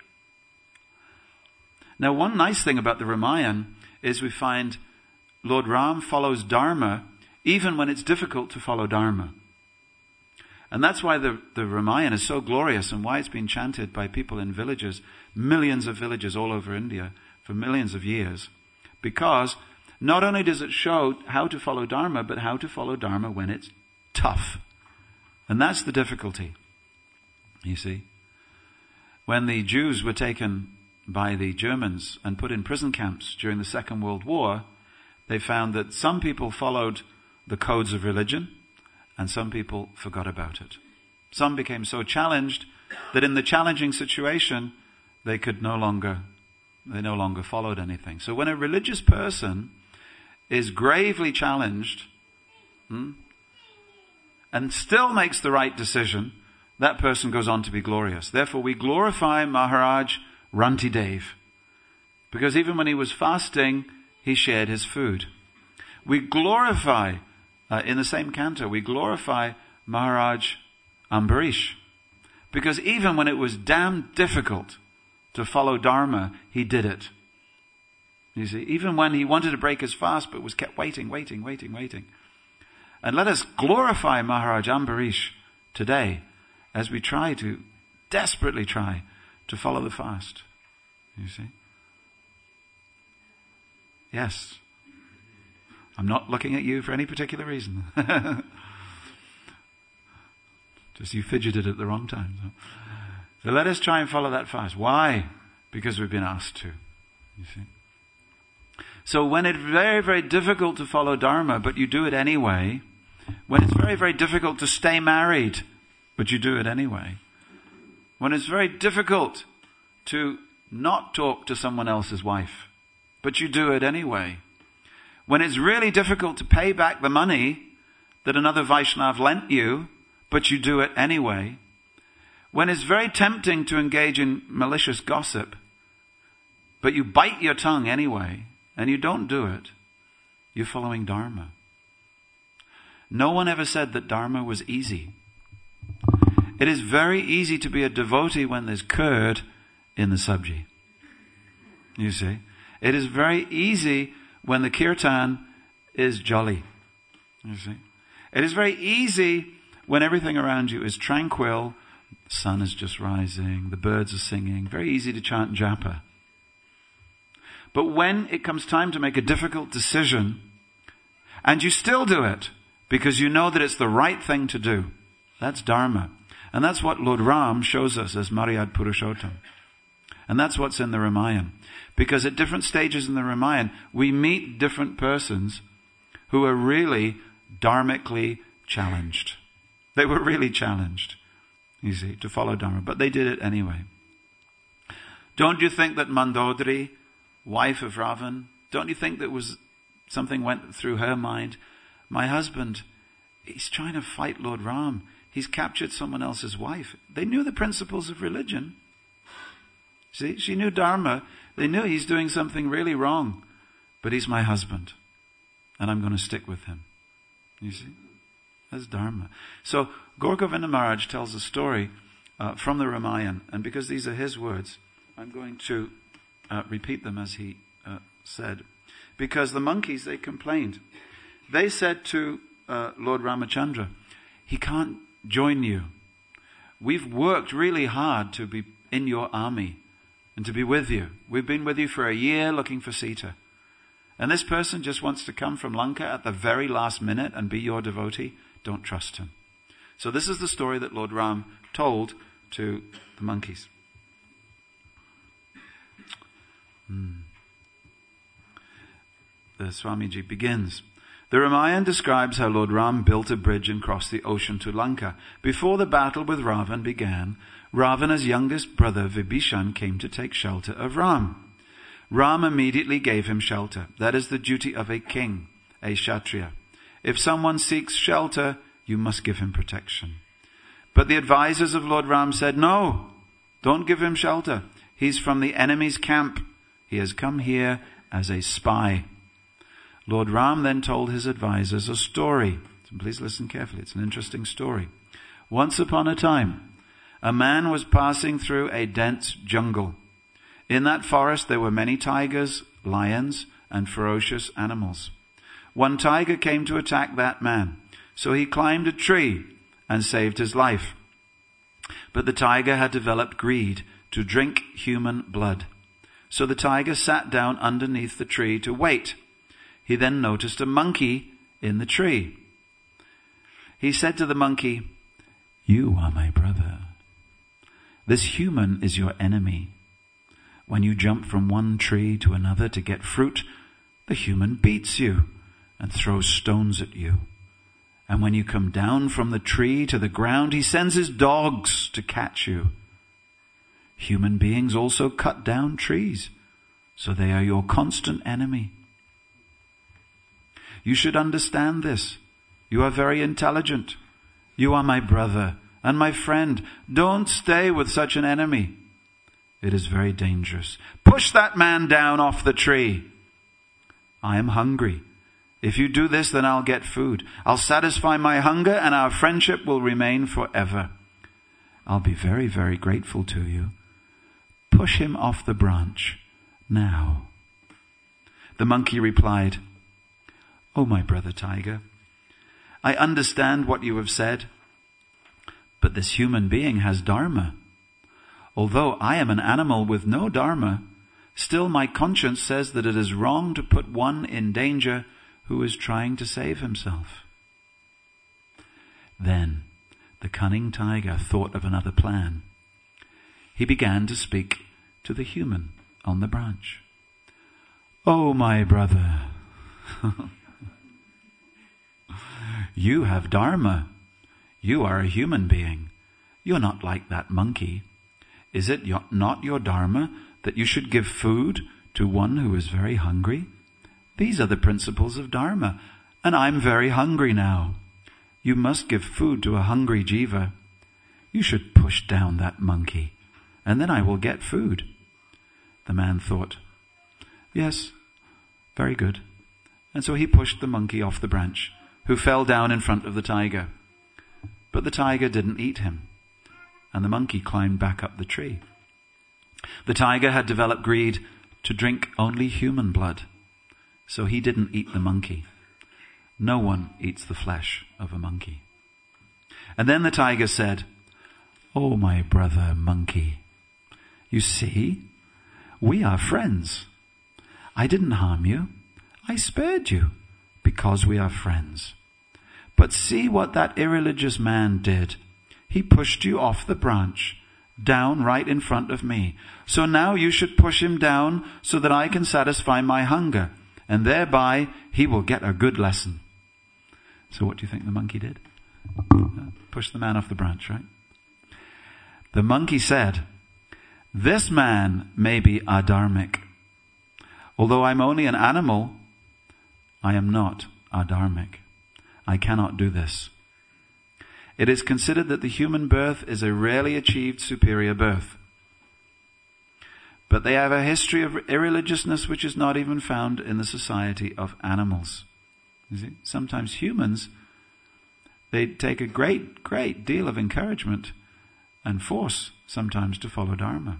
Now, one nice thing about the Ramayana is we find Lord Ram follows Dharma even when it's difficult to follow Dharma. And that's why the, the Ramayana is so glorious and why it's been chanted by people in villages, millions of villages all over India for millions of years. Because not only does it show how to follow Dharma, but how to follow Dharma when it's tough. And that's the difficulty, you see. When the Jews were taken by the Germans and put in prison camps during the Second World War, they found that some people followed the codes of religion and some people forgot about it. Some became so challenged that in the challenging situation, they could no longer, they no longer followed anything. So when a religious person is gravely challenged hmm, and still makes the right decision, that person goes on to be glorious. Therefore, we glorify Maharaj Rantidev, because even when he was fasting, he shared his food. We glorify, uh, in the same canto, we glorify Maharaj Ambarish, because even when it was damn difficult to follow Dharma, he did it. You see, even when he wanted to break his fast, but was kept waiting, waiting, waiting, waiting. And let us glorify Maharaj Ambarish today as we try to, desperately try to follow the fast. You see? Yes. I'm not looking at you for any particular reason. Just you fidgeted at the wrong time. So. so let us try and follow that fast. Why? Because we've been asked to. You see? So when it's very, very difficult to follow Dharma, but you do it anyway, when it's very, very difficult to stay married, but you do it anyway, when it's very difficult to not talk to someone else's wife, but you do it anyway, when it's really difficult to pay back the money that another Vaishnav lent you, but you do it anyway, when it's very tempting to engage in malicious gossip, but you bite your tongue anyway, and you don't do it, you're following Dharma. No one ever said that Dharma was easy. It is very easy to be a devotee when there's curd in the sabji. You see? It is very easy when the kirtan is jolly. You see? It is very easy when everything around you is tranquil, the sun is just rising, the birds are singing, very easy to chant japa. But when it comes time to make a difficult decision, and you still do it, because you know that it's the right thing to do, that's Dharma. And that's what Lord Ram shows us as Maryad Purushottam. And that's what's in the Ramayana. Because at different stages in the Ramayana, we meet different persons who are really dharmically challenged. They were really challenged, you see, to follow Dharma. But they did it anyway. Don't you think that Mandodari, wife of Ravan, don't you think that was something went through her mind? My husband, he's trying to fight Lord Ram. He's captured someone else's wife. They knew the principles of religion. See, she knew Dharma. They knew he's doing something really wrong. But he's my husband. And I'm going to stick with him. You see? That's Dharma. So, Gaur Govinda Maharaj tells a story uh, from the Ramayana. And because these are his words, I'm going to uh, repeat them as he uh, said. Because the monkeys, they complained. They said to uh, Lord Ramachandra, he can't join you. We've worked really hard to be in your army and to be with you. We've been with you for a year looking for Sita. And this person just wants to come from Lanka at the very last minute and be your devotee. Don't trust him. So this is the story that Lord Ram told to the monkeys. Hmm. The Swamiji begins. The Ramayana describes how Lord Ram built a bridge and crossed the ocean to Lanka. Before the battle with Ravan began, Ravana's youngest brother Vibhishan came to take shelter of Ram. Ram immediately gave him shelter. That is the duty of a king, a Kshatriya. If someone seeks shelter, you must give him protection. But the advisors of Lord Ram said, "No, don't give him shelter. He's from the enemy's camp. He has come here as a spy." Lord Ram then told his advisors a story. So please listen carefully. It's an interesting story. Once upon a time, a man was passing through a dense jungle. In that forest there were many tigers, lions, and ferocious animals. One tiger came to attack that man, so he climbed a tree and saved his life. But the tiger had developed greed to drink human blood. So the tiger sat down underneath the tree to wait. He then noticed a monkey in the tree. He said to the monkey, "You are my brother. This human is your enemy. When you jump from one tree to another to get fruit, the human beats you and throws stones at you. And when you come down from the tree to the ground, he sends his dogs to catch you. Human beings also cut down trees, so they are your constant enemy. You should understand this. You are very intelligent. You are my brother and my friend. Don't stay with such an enemy. It is very dangerous. Push that man down off the tree. I am hungry. If you do this, then I'll get food. I'll satisfy my hunger and our friendship will remain forever. I'll be very, very grateful to you. Push him off the branch now." The monkey replied, "Oh, my brother tiger, I understand what you have said, but this human being has dharma. Although I am an animal with no dharma, still my conscience says that it is wrong to put one in danger who is trying to save himself." Then the cunning tiger thought of another plan. He began to speak to the human on the branch. "Oh, my brother, you have dharma. You are a human being. You're not like that monkey. Is it not your dharma that you should give food to one who is very hungry? These are the principles of dharma, and I'm very hungry now. You must give food to a hungry jiva. You should push down that monkey, and then I will get food." The man thought, "Yes, very good." And so he pushed the monkey off the branch, who fell down in front of the tiger. But the tiger didn't eat him, and the monkey climbed back up the tree. The tiger had developed greed to drink only human blood, so he didn't eat the monkey. No one eats the flesh of a monkey. And then the tiger said, "Oh, my brother monkey, you see, we are friends. I didn't harm you. I spared you because we are friends. But see what that irreligious man did. He pushed you off the branch, down right in front of me. So now you should push him down so that I can satisfy my hunger, and thereby he will get a good lesson." So what do you think the monkey did? Push the man off the branch, right? The monkey said, "This man may be adharmic. Although I'm only an animal, I am not adharmic. I cannot do this. It is considered that the human birth is a rarely achieved superior birth. But they have a history of irreligiousness which is not even found in the society of animals." You see, sometimes humans, they take a great, great deal of encouragement and force sometimes to follow Dharma.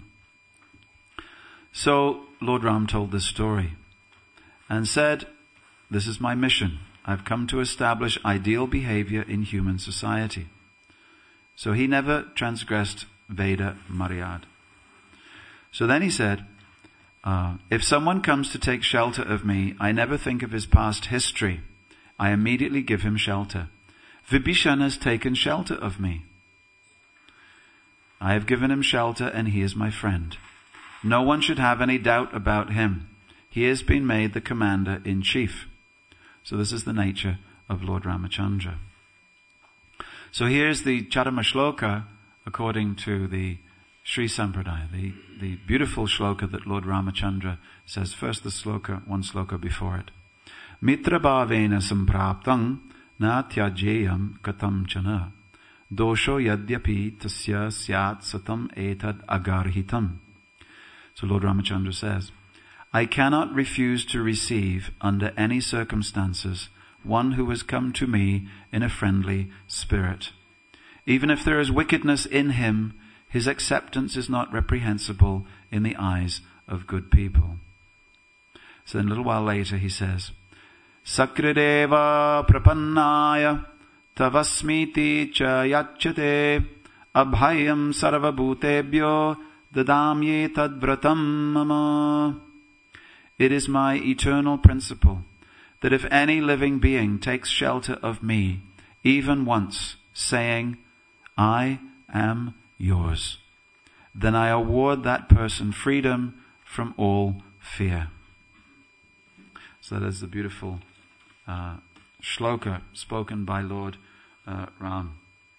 So Lord Ram told this story and said, "This is my mission. I've come to establish ideal behavior in human society." So he never transgressed Veda Maryad. So then he said, uh, if someone comes to take shelter of me, I never think of his past history. I immediately give him shelter. Vibhishan has taken shelter of me. I have given him shelter and he is my friend. No one should have any doubt about him. He has been made the commander-in-chief. So this is the nature of Lord Ramachandra. So here's the Charama Shloka according to the Sri Sampradaya, the, the beautiful shloka that Lord Ramachandra says. First the shloka, one shloka before it. Mitra bhavena sampraptang na tyajeyam katam chana dosho yadyapi tasya syat satam etad agarhitam. So Lord Ramachandra says, I cannot refuse to receive under any circumstances one who has come to me in a friendly spirit. Even if there is wickedness in him, his acceptance is not reprehensible in the eyes of good people. So then a little while later he says, Sakrideva prapannaya tavasmiti cha yachyate abhayam sarvabhutebhyo dadamye tadvratam mama. It is my eternal principle that if any living being takes shelter of me, even once, saying, I am yours, then I award that person freedom from all fear. So that is the beautiful uh, shloka spoken by Lord uh, Ram.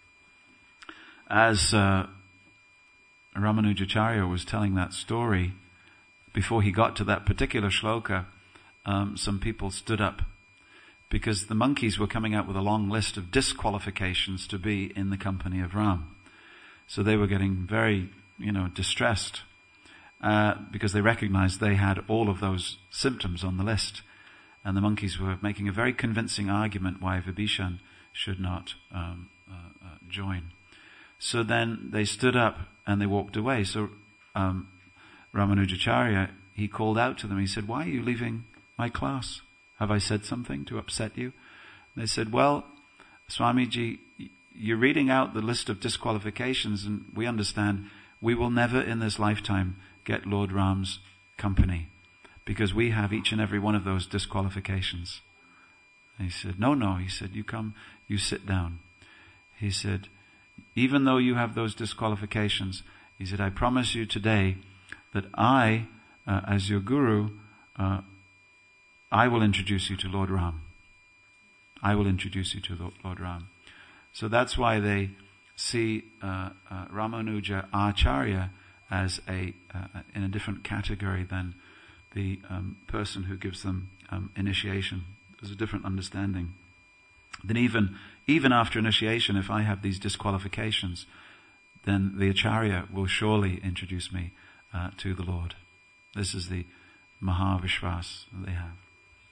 As uh, Ramanujacharya was telling that story, before he got to that particular shloka, um, some people stood up because the monkeys were coming out with a long list of disqualifications to be in the company of Ram. So they were getting very, you know, distressed uh, because they recognized they had all of those symptoms on the list. And the monkeys were making a very convincing argument why Vibhishan should not um, uh, uh, join. So then they stood up and they walked away. So um, Ramanujacharya, he called out to them. He said, why are you leaving my class? Have I said something to upset you? And they said, well, Swamiji, you're reading out the list of disqualifications, and we understand we will never in this lifetime get Lord Ram's company, because we have each and every one of those disqualifications. And he said, no, no. He said, you come, you sit down. He said, even though you have those disqualifications, he said, I promise you today that I, uh, as your guru, uh, I will introduce you to Lord Ram. I will introduce you to Lord Ram. So that's why they see uh, uh, Ramanuja Acharya as a uh, in a different category than the um, person who gives them um, initiation. There's a different understanding. Then even even after initiation, if I have these disqualifications, then the Acharya will surely introduce me uh, to the Lord. This is the Mahavishwas that they have.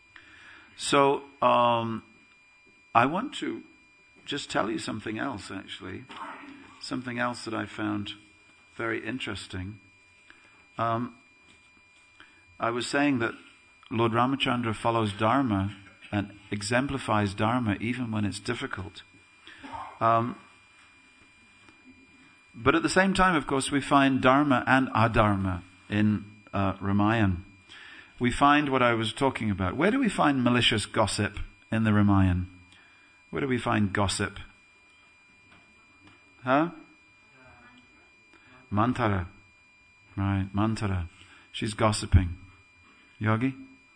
So um, I want to just tell you something else, actually. Something else that I found very interesting. Um, I was saying that Lord Ramachandra follows Dharma and exemplifies Dharma even when it's difficult. Um, but at the same time, of course, we find Dharma and Adharma in uh, Ramayana. We find what I was talking about. Where do we find malicious gossip in the Ramayana? Where do we find gossip? Huh? Manthara. Right, Manthara. She's gossiping. Yogi?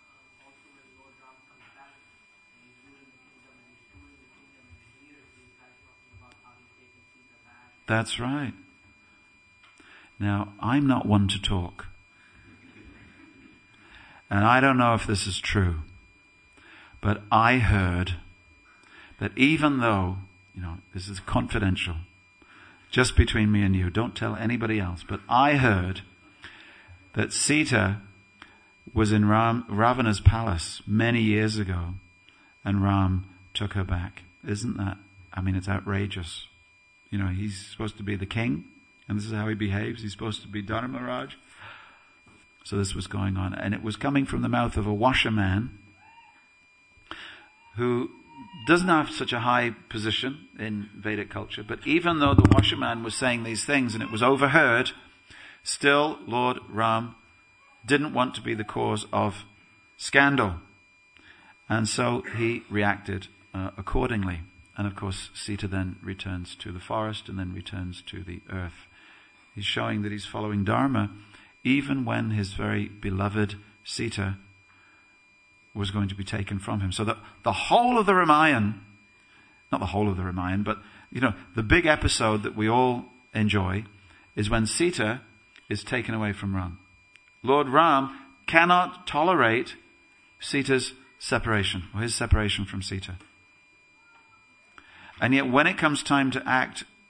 That's right. Now, I'm not one to talk. And I don't know if this is true, but I heard that even though, you know, this is confidential, just between me and you, don't tell anybody else, but I heard that Sita was in Ram, Ravana's palace many years ago, and Ram took her back. Isn't that, I mean, it's outrageous. You know, he's supposed to be the king, and this is how he behaves. He's supposed to be Dharmaraj. So this was going on, and it was coming from the mouth of a washerman who doesn't have such a high position in Vedic culture, but even though the washerman was saying these things and it was overheard, still Lord Ram didn't want to be the cause of scandal. And so he reacted uh, accordingly. And of course, Sita then returns to the forest and then returns to the earth. He's showing that he's following Dharma, even when his very beloved Sita was going to be taken from him. So the, the whole of the Ramayana, not the whole of the Ramayana, but, you know, the big episode that we all enjoy is when Sita is taken away from Ram. Lord Ram cannot tolerate Sita's separation, or his separation from Sita. And yet when it comes time to act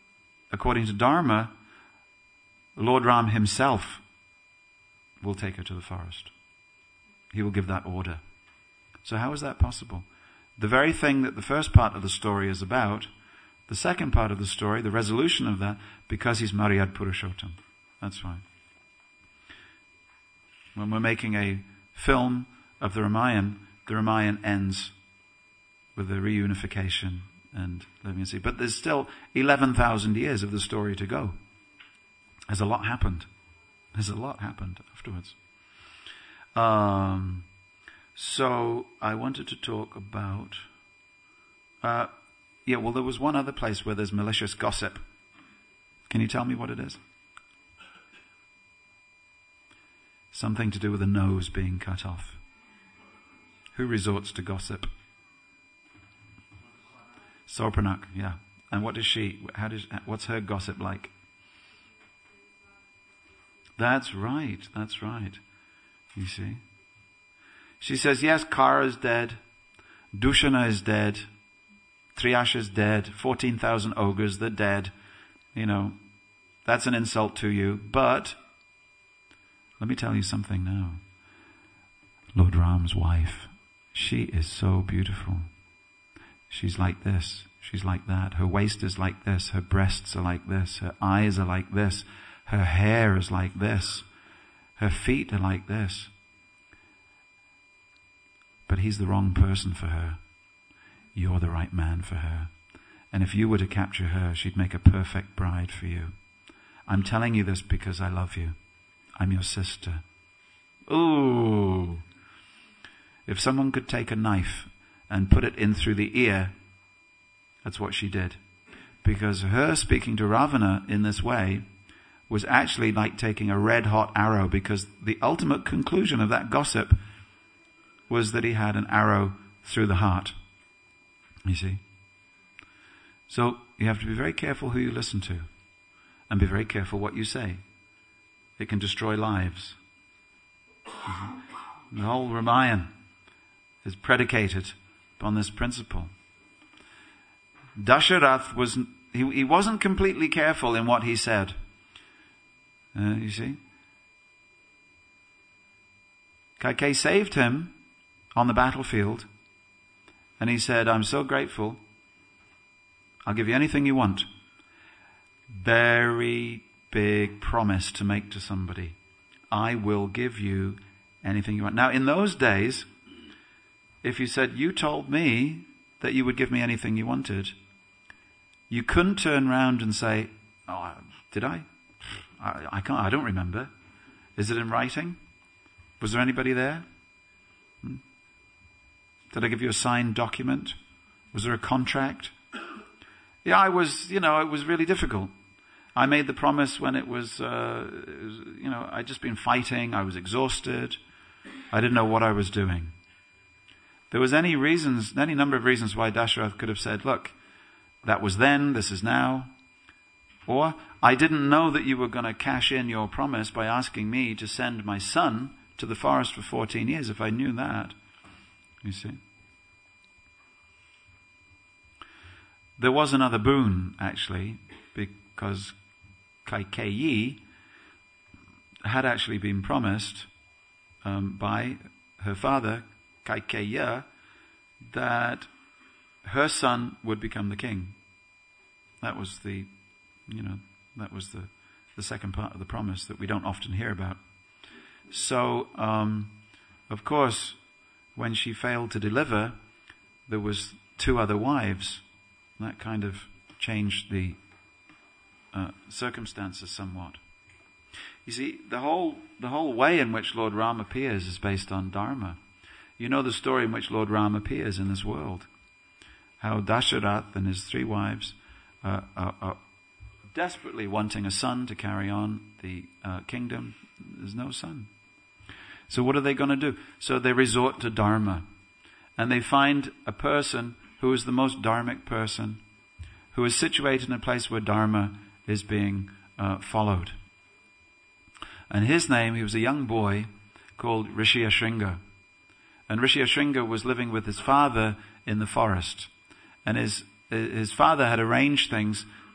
according to Dharma, Lord Ram himself will take her to the forest. He will give that order. So how is that possible? The very thing that the first part of the story is about, the second part of the story, the resolution of that, because he's Maryad Purushottam. That's why. When we're making a film of the Ramayana, the Ramayana ends with the reunification and let me see. But there's still eleven thousand years of the story to go. There's a lot happened. There's a lot happened afterwards. Um, so I wanted to talk about, uh, yeah, well, there was one other place where there's malicious gossip. Can you tell me what it is? Something to do with a nose being cut off. Who resorts to gossip? Sorpanak, yeah. And what does she, how does, what's her gossip like? That's right, that's right. You see? She says, yes, Kara is dead, Dushana is dead, Triasha is dead, fourteen thousand ogres, they're dead. You know, that's an insult to you. But, let me tell you something now. Lord Ram's wife, she is so beautiful. She's like this, she's like that. Her waist is like this, her breasts are like this, her eyes are like this, her hair is like this, her feet are like this. But he's the wrong person for her. You're the right man for her. And if you were to capture her, she'd make a perfect bride for you. I'm telling you this because I love you. I'm your sister. Ooh. If someone could take a knife and put it in through the ear, that's what she did. Because her speaking to Ravana in this way was actually like taking a red hot arrow, because the ultimate conclusion of that gossip was that he had an arrow through the heart. You see? So you have to be very careful who you listen to, and be very careful what you say. It can destroy lives. Mm-hmm. The whole Ramayana is predicated upon this principle. Dasharath was, he, he wasn't completely careful in what he said. Uh, you see? Kaikeyi saved him on the battlefield, and he said, I'm so grateful, I'll give you anything you want. Very big promise to make to somebody. I will give you anything you want. Now, in those days, if you said, you told me that you would give me anything you wanted, you couldn't turn around and say, oh, did I? I, I can't, I don't remember. Is it in writing? Was there anybody there? Hmm? Did I give you a signed document? Was there a contract? Yeah, I was, you know, it was really difficult. I made the promise when it was, uh, it was, you know, I'd just been fighting. I was exhausted. I didn't know what I was doing. There was any reasons, any number of reasons why Dasharath could have said, look, that was then, this is now. Or, I didn't know that you were going to cash in your promise by asking me to send my son to the forest for fourteen years. If I knew that, you see. There was another boon, actually, because Kaikeyi had actually been promised um, by her father, Kaikeya, that her son would become the king. That was the, you know, that was the, the second part of the promise that we don't often hear about. So, um, of course, when she failed to deliver, there was two other wives. That kind of changed the uh, circumstances somewhat. You see, the whole the whole way in which Lord Ram appears is based on Dharma. You know the story in which Lord Ram appears in this world. How Dasharath and his three wives uh, are, are desperately wanting a son to carry on the uh, kingdom. There's no son. So what are they going to do? So they resort to Dharma. And they find a person who is the most dharmic person, who is situated in a place where Dharma is being uh, followed. And his name, he was a young boy called Rishi Ashringa. And Rishi Ashringa was living with his father in the forest. And his his father had arranged things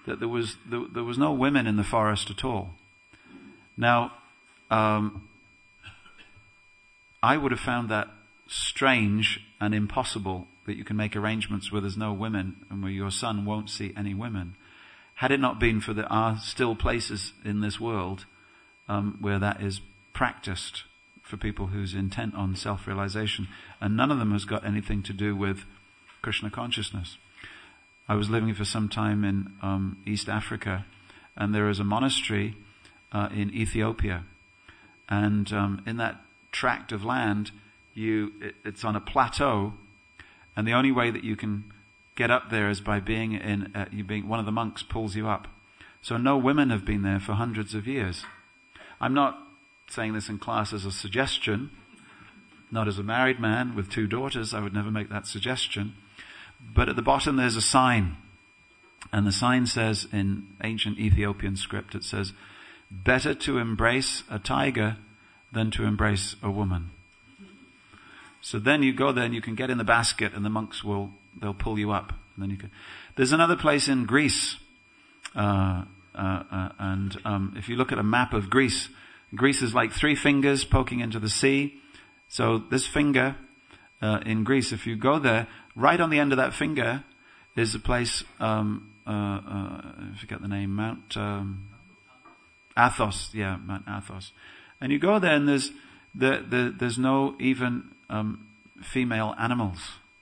that there was there, there was no women in the forest at all. Now, um, I would have found that strange and impossible that you can make arrangements where there's no women and where your son won't see any women, had it not been for there are still places in this world um, where that is practiced for people who's intent on self-realization, and none of them has got anything to do with Krishna consciousness. I was living for some time in um, East Africa, and there is a monastery uh, in Ethiopia, and um, in that tract of land, you it, it's on a plateau, and the only way that you can get up there is by being in uh, you being one of the monks pulls you up. So no women have been there for hundreds of years. I'm not saying this in class as a suggestion, not as a married man with two daughters. I would never make that suggestion. But at the bottom there's a sign, and the sign says in ancient Ethiopian script, it says, "Better to embrace a tiger than to embrace a woman." So then you go there and you can get in the basket, and the monks will they'll pull you up, and then you can. There's another place in Greece, uh, uh, uh, and um, if you look at a map of Greece, Greece is like three fingers poking into the sea. So this finger uh, in Greece, if you go there, right on the end of that finger is a place, um, uh, uh, I forget the name, Mount um, Athos. Yeah, Mount Athos. And you go there, and there's the, the, there's no even um, female animals.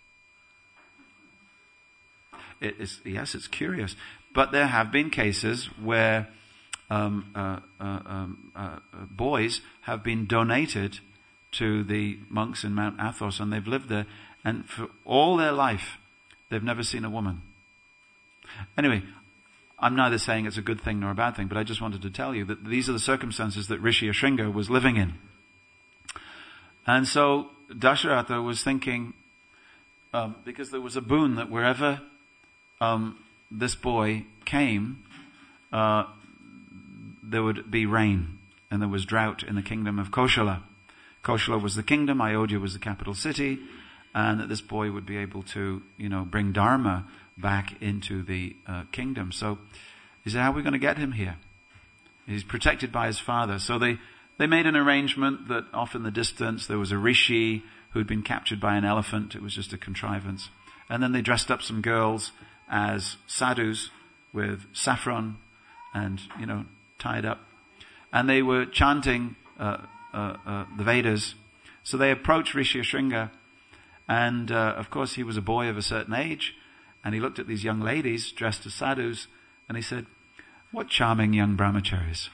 It is, yes, it's curious, but there have been cases where um, uh, uh, um, uh, boys have been donated to the monks in Mount Athos, and they've lived there, and for all their life, they've never seen a woman. Anyway, I'm neither saying it's a good thing nor a bad thing, but I just wanted to tell you that these are the circumstances that Rishi Ashringa was living in. And so Dasharatha was thinking, um, because there was a boon that wherever um, this boy came, uh, there would be rain, and there was drought in the kingdom of Koshala. Koshala was the kingdom, Ayodhya was the capital city, and that this boy would be able to, you know, bring Dharma back into the uh, kingdom. So he said, how are we going to get him here? He's protected by his father. So they, they made an arrangement that off in the distance there was a rishi who'd been captured by an elephant. It was just a contrivance. And then they dressed up some girls as sadhus with saffron and, you know, tied up. And they were chanting uh, uh, uh, the Vedas. So they approached Rishi Ashringa, and uh, of course he was a boy of a certain age, and he looked at these young ladies dressed as sadhus, and he said, "What charming young brahmacharis."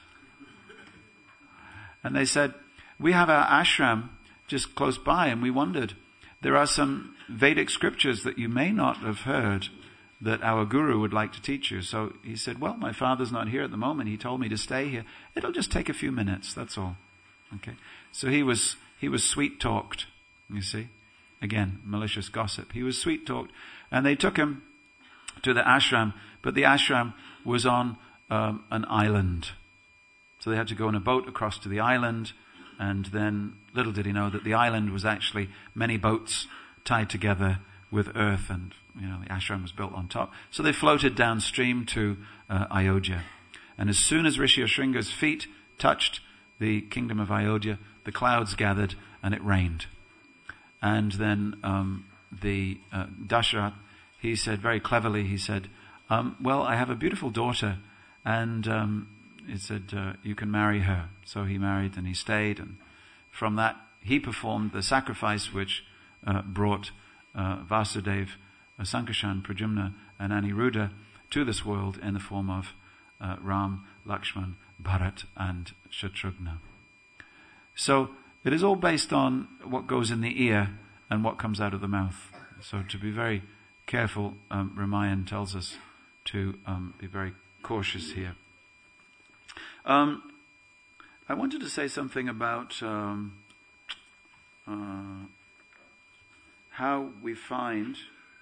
And they said, "We have our ashram just close by, and we wondered, there are some Vedic scriptures that you may not have heard that our guru would like to teach you." So he said, "Well, my father's not here at the moment. He told me to stay here. It'll just take a few minutes, that's all." Okay. So he was he was sweet-talked, you see. Again, malicious gossip. He was sweet-talked. And they took him to the ashram, but the ashram was on um, an island. So they had to go in a boat across to the island, and then little did he know that the island was actually many boats tied together with earth, and you know the ashram was built on top. So they floated downstream to uh, Ayodhya. And as soon as Rishi Ashringa's feet touched the kingdom of Ayodhya, the clouds gathered and it rained. And then um, the uh, Dasharath, he said very cleverly, he said, um, well, I have a beautiful daughter, and um, he said, uh, you can marry her. So he married and he stayed, and from that he performed the sacrifice which uh, brought uh, Vasudev, uh, Sankarshan, Pradyumna and Aniruddha to this world in the form of uh, Ram, Lakshman, Bharat and Shatrughna. So it is all based on what goes in the ear and what comes out of the mouth. So to be very careful, um, Ramayan tells us to um, be very cautious here. Um, I wanted to say something about um, uh, how we find...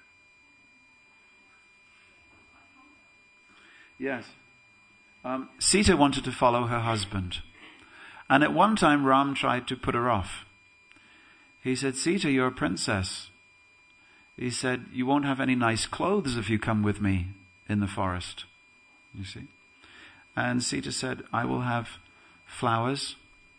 Yes. Um, Sita wanted to follow her husband. And at one time Ram tried to put her off. He said, Sita, you're a princess. He said, you won't have any nice clothes if you come with me in the forest. You see? And Sita said, I will have flowers.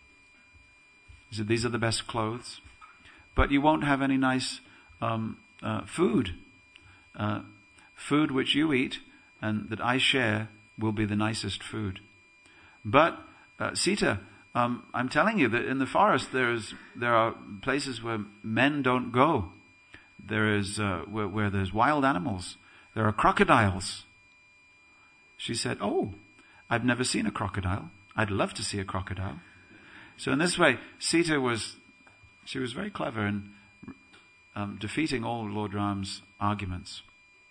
He said, these are the best clothes. But you won't have any nice um, uh, food. Uh, food which you eat and that I share will be the nicest food. But uh, Sita, um, I'm telling you that in the forest there is there are places where men don't go. There is uh, where, where there's wild animals. There are crocodiles. She said, oh, I've never seen a crocodile. I'd love to see a crocodile. So in this way, Sita was, she was very clever in um, defeating all Lord Ram's arguments.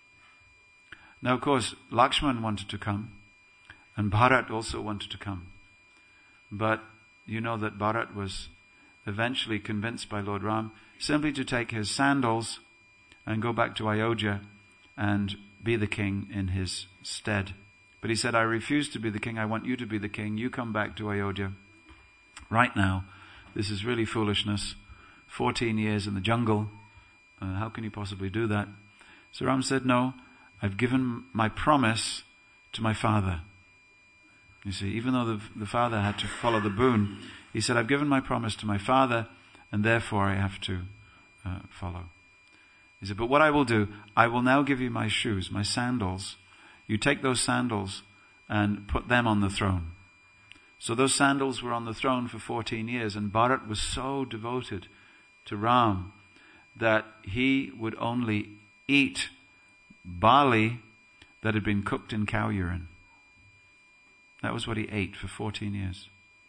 Now, of course, Lakshman wanted to come, and Bharat also wanted to come. But you know that Bharat was eventually convinced by Lord Ram simply to take his sandals and go back to Ayodhya and be the king in his stead. But he said, I refuse to be the king. I want you to be the king. You come back to Ayodhya right now. This is really foolishness. Fourteen years in the jungle. Uh, how can you possibly do that? So Ram said, no, I've given my promise to my father. You see, even though the, the father had to follow the boon, he said, I've given my promise to my father, and therefore I have to uh, follow. He said, but what I will do, I will now give you my shoes, my sandals. You take those sandals and put them on the throne. So those sandals were on the throne for fourteen years, and Bharat was so devoted to Ram that he would only eat barley that had been cooked in cow urine. That was what he ate for fourteen years.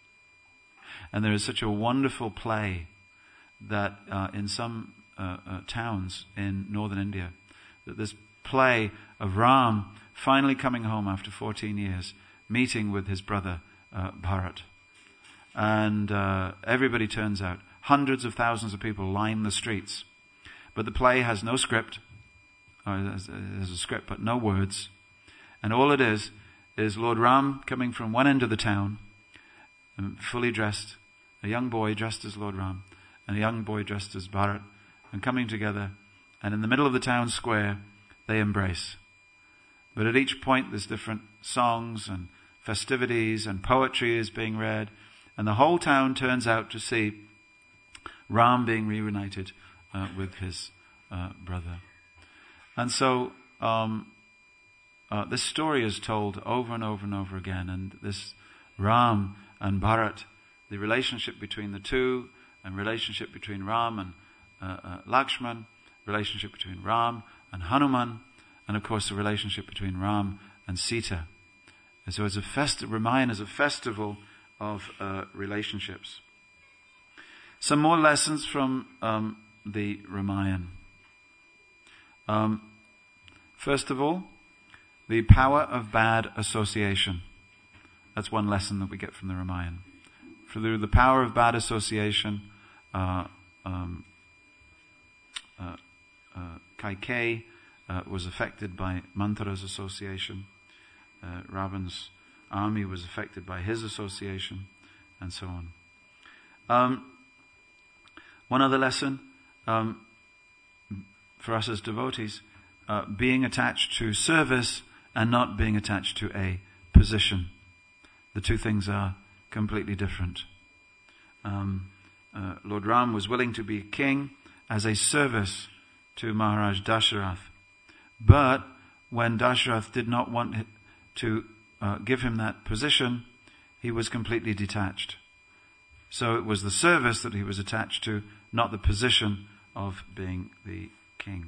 And there is such a wonderful play that uh, in some uh, uh, towns in northern India, that this play of Ram finally coming home after fourteen years, meeting with his brother uh, Bharat. And uh, everybody turns out. Hundreds of thousands of people line the streets. But the play has no script. Or there's a script, but no words. And all it is, is Lord Ram coming from one end of the town, fully dressed, a young boy dressed as Lord Ram, and a young boy dressed as Bharat, and coming together, and in the middle of the town square, they embrace. But at each point there's different songs and festivities and poetry is being read, and the whole town turns out to see Ram being reunited uh, with his uh, brother. And so um, uh, this story is told over and over and over again, and this Ram and Bharat, the relationship between the two, and relationship between Ram and uh, uh, Lakshman, relationship between Ram and Hanuman, and of course the relationship between Ram and Sita. And so it's a fest- Ramayana is a festival of uh, relationships. Some more lessons from um, the Ramayana. Um, first of all, the power of bad association. That's one lesson that we get from the Ramayana. Through the power of bad association, uh, um, uh, uh, Kaikeyi uh, was affected by Manthara's association. Uh, Ravan's army was affected by his association, and so on. Um, one other lesson um, for us as devotees, uh, being attached to service and not being attached to a position. The two things are completely different. Um, uh, Lord Ram was willing to be king as a service to Maharaj Dasharath. But when Dasharath did not want to uh, give him that position, he was completely detached. So it was the service that he was attached to, not the position of being the king.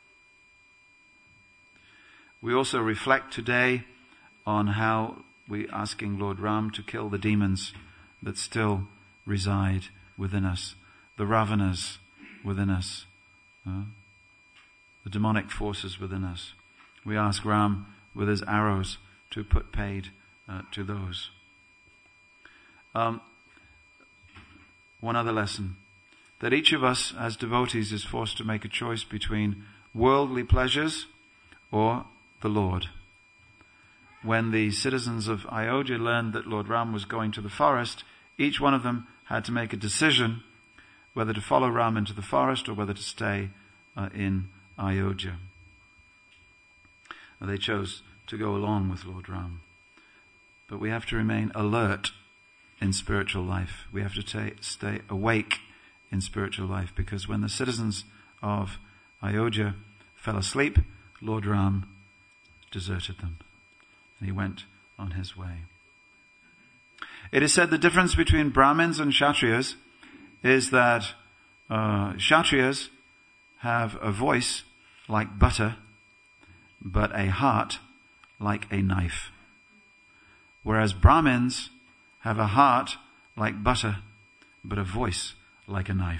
We also reflect today on how we're asking Lord Ram to kill the demons that still reside within us, the Ravanas within us, uh, the demonic forces within us. We ask Ram with his arrows to put paid uh, to those. Um, one other lesson, that each of us as devotees is forced to make a choice between worldly pleasures or the Lord. When the citizens of Ayodhya learned that Lord Ram was going to the forest, each one of them had to make a decision whether to follow Ram into the forest or whether to stay uh, in Ayodhya. They chose to go along with Lord Ram. But we have to remain alert in spiritual life. We have to ta- stay awake in spiritual life, because when the citizens of Ayodhya fell asleep, Lord Ram deserted them and he went on his way. It is said the difference between Brahmins and Kshatriyas is that uh, Kshatriyas have a voice like butter, but a heart like a knife. Whereas Brahmins have a heart like butter, but a voice like a knife.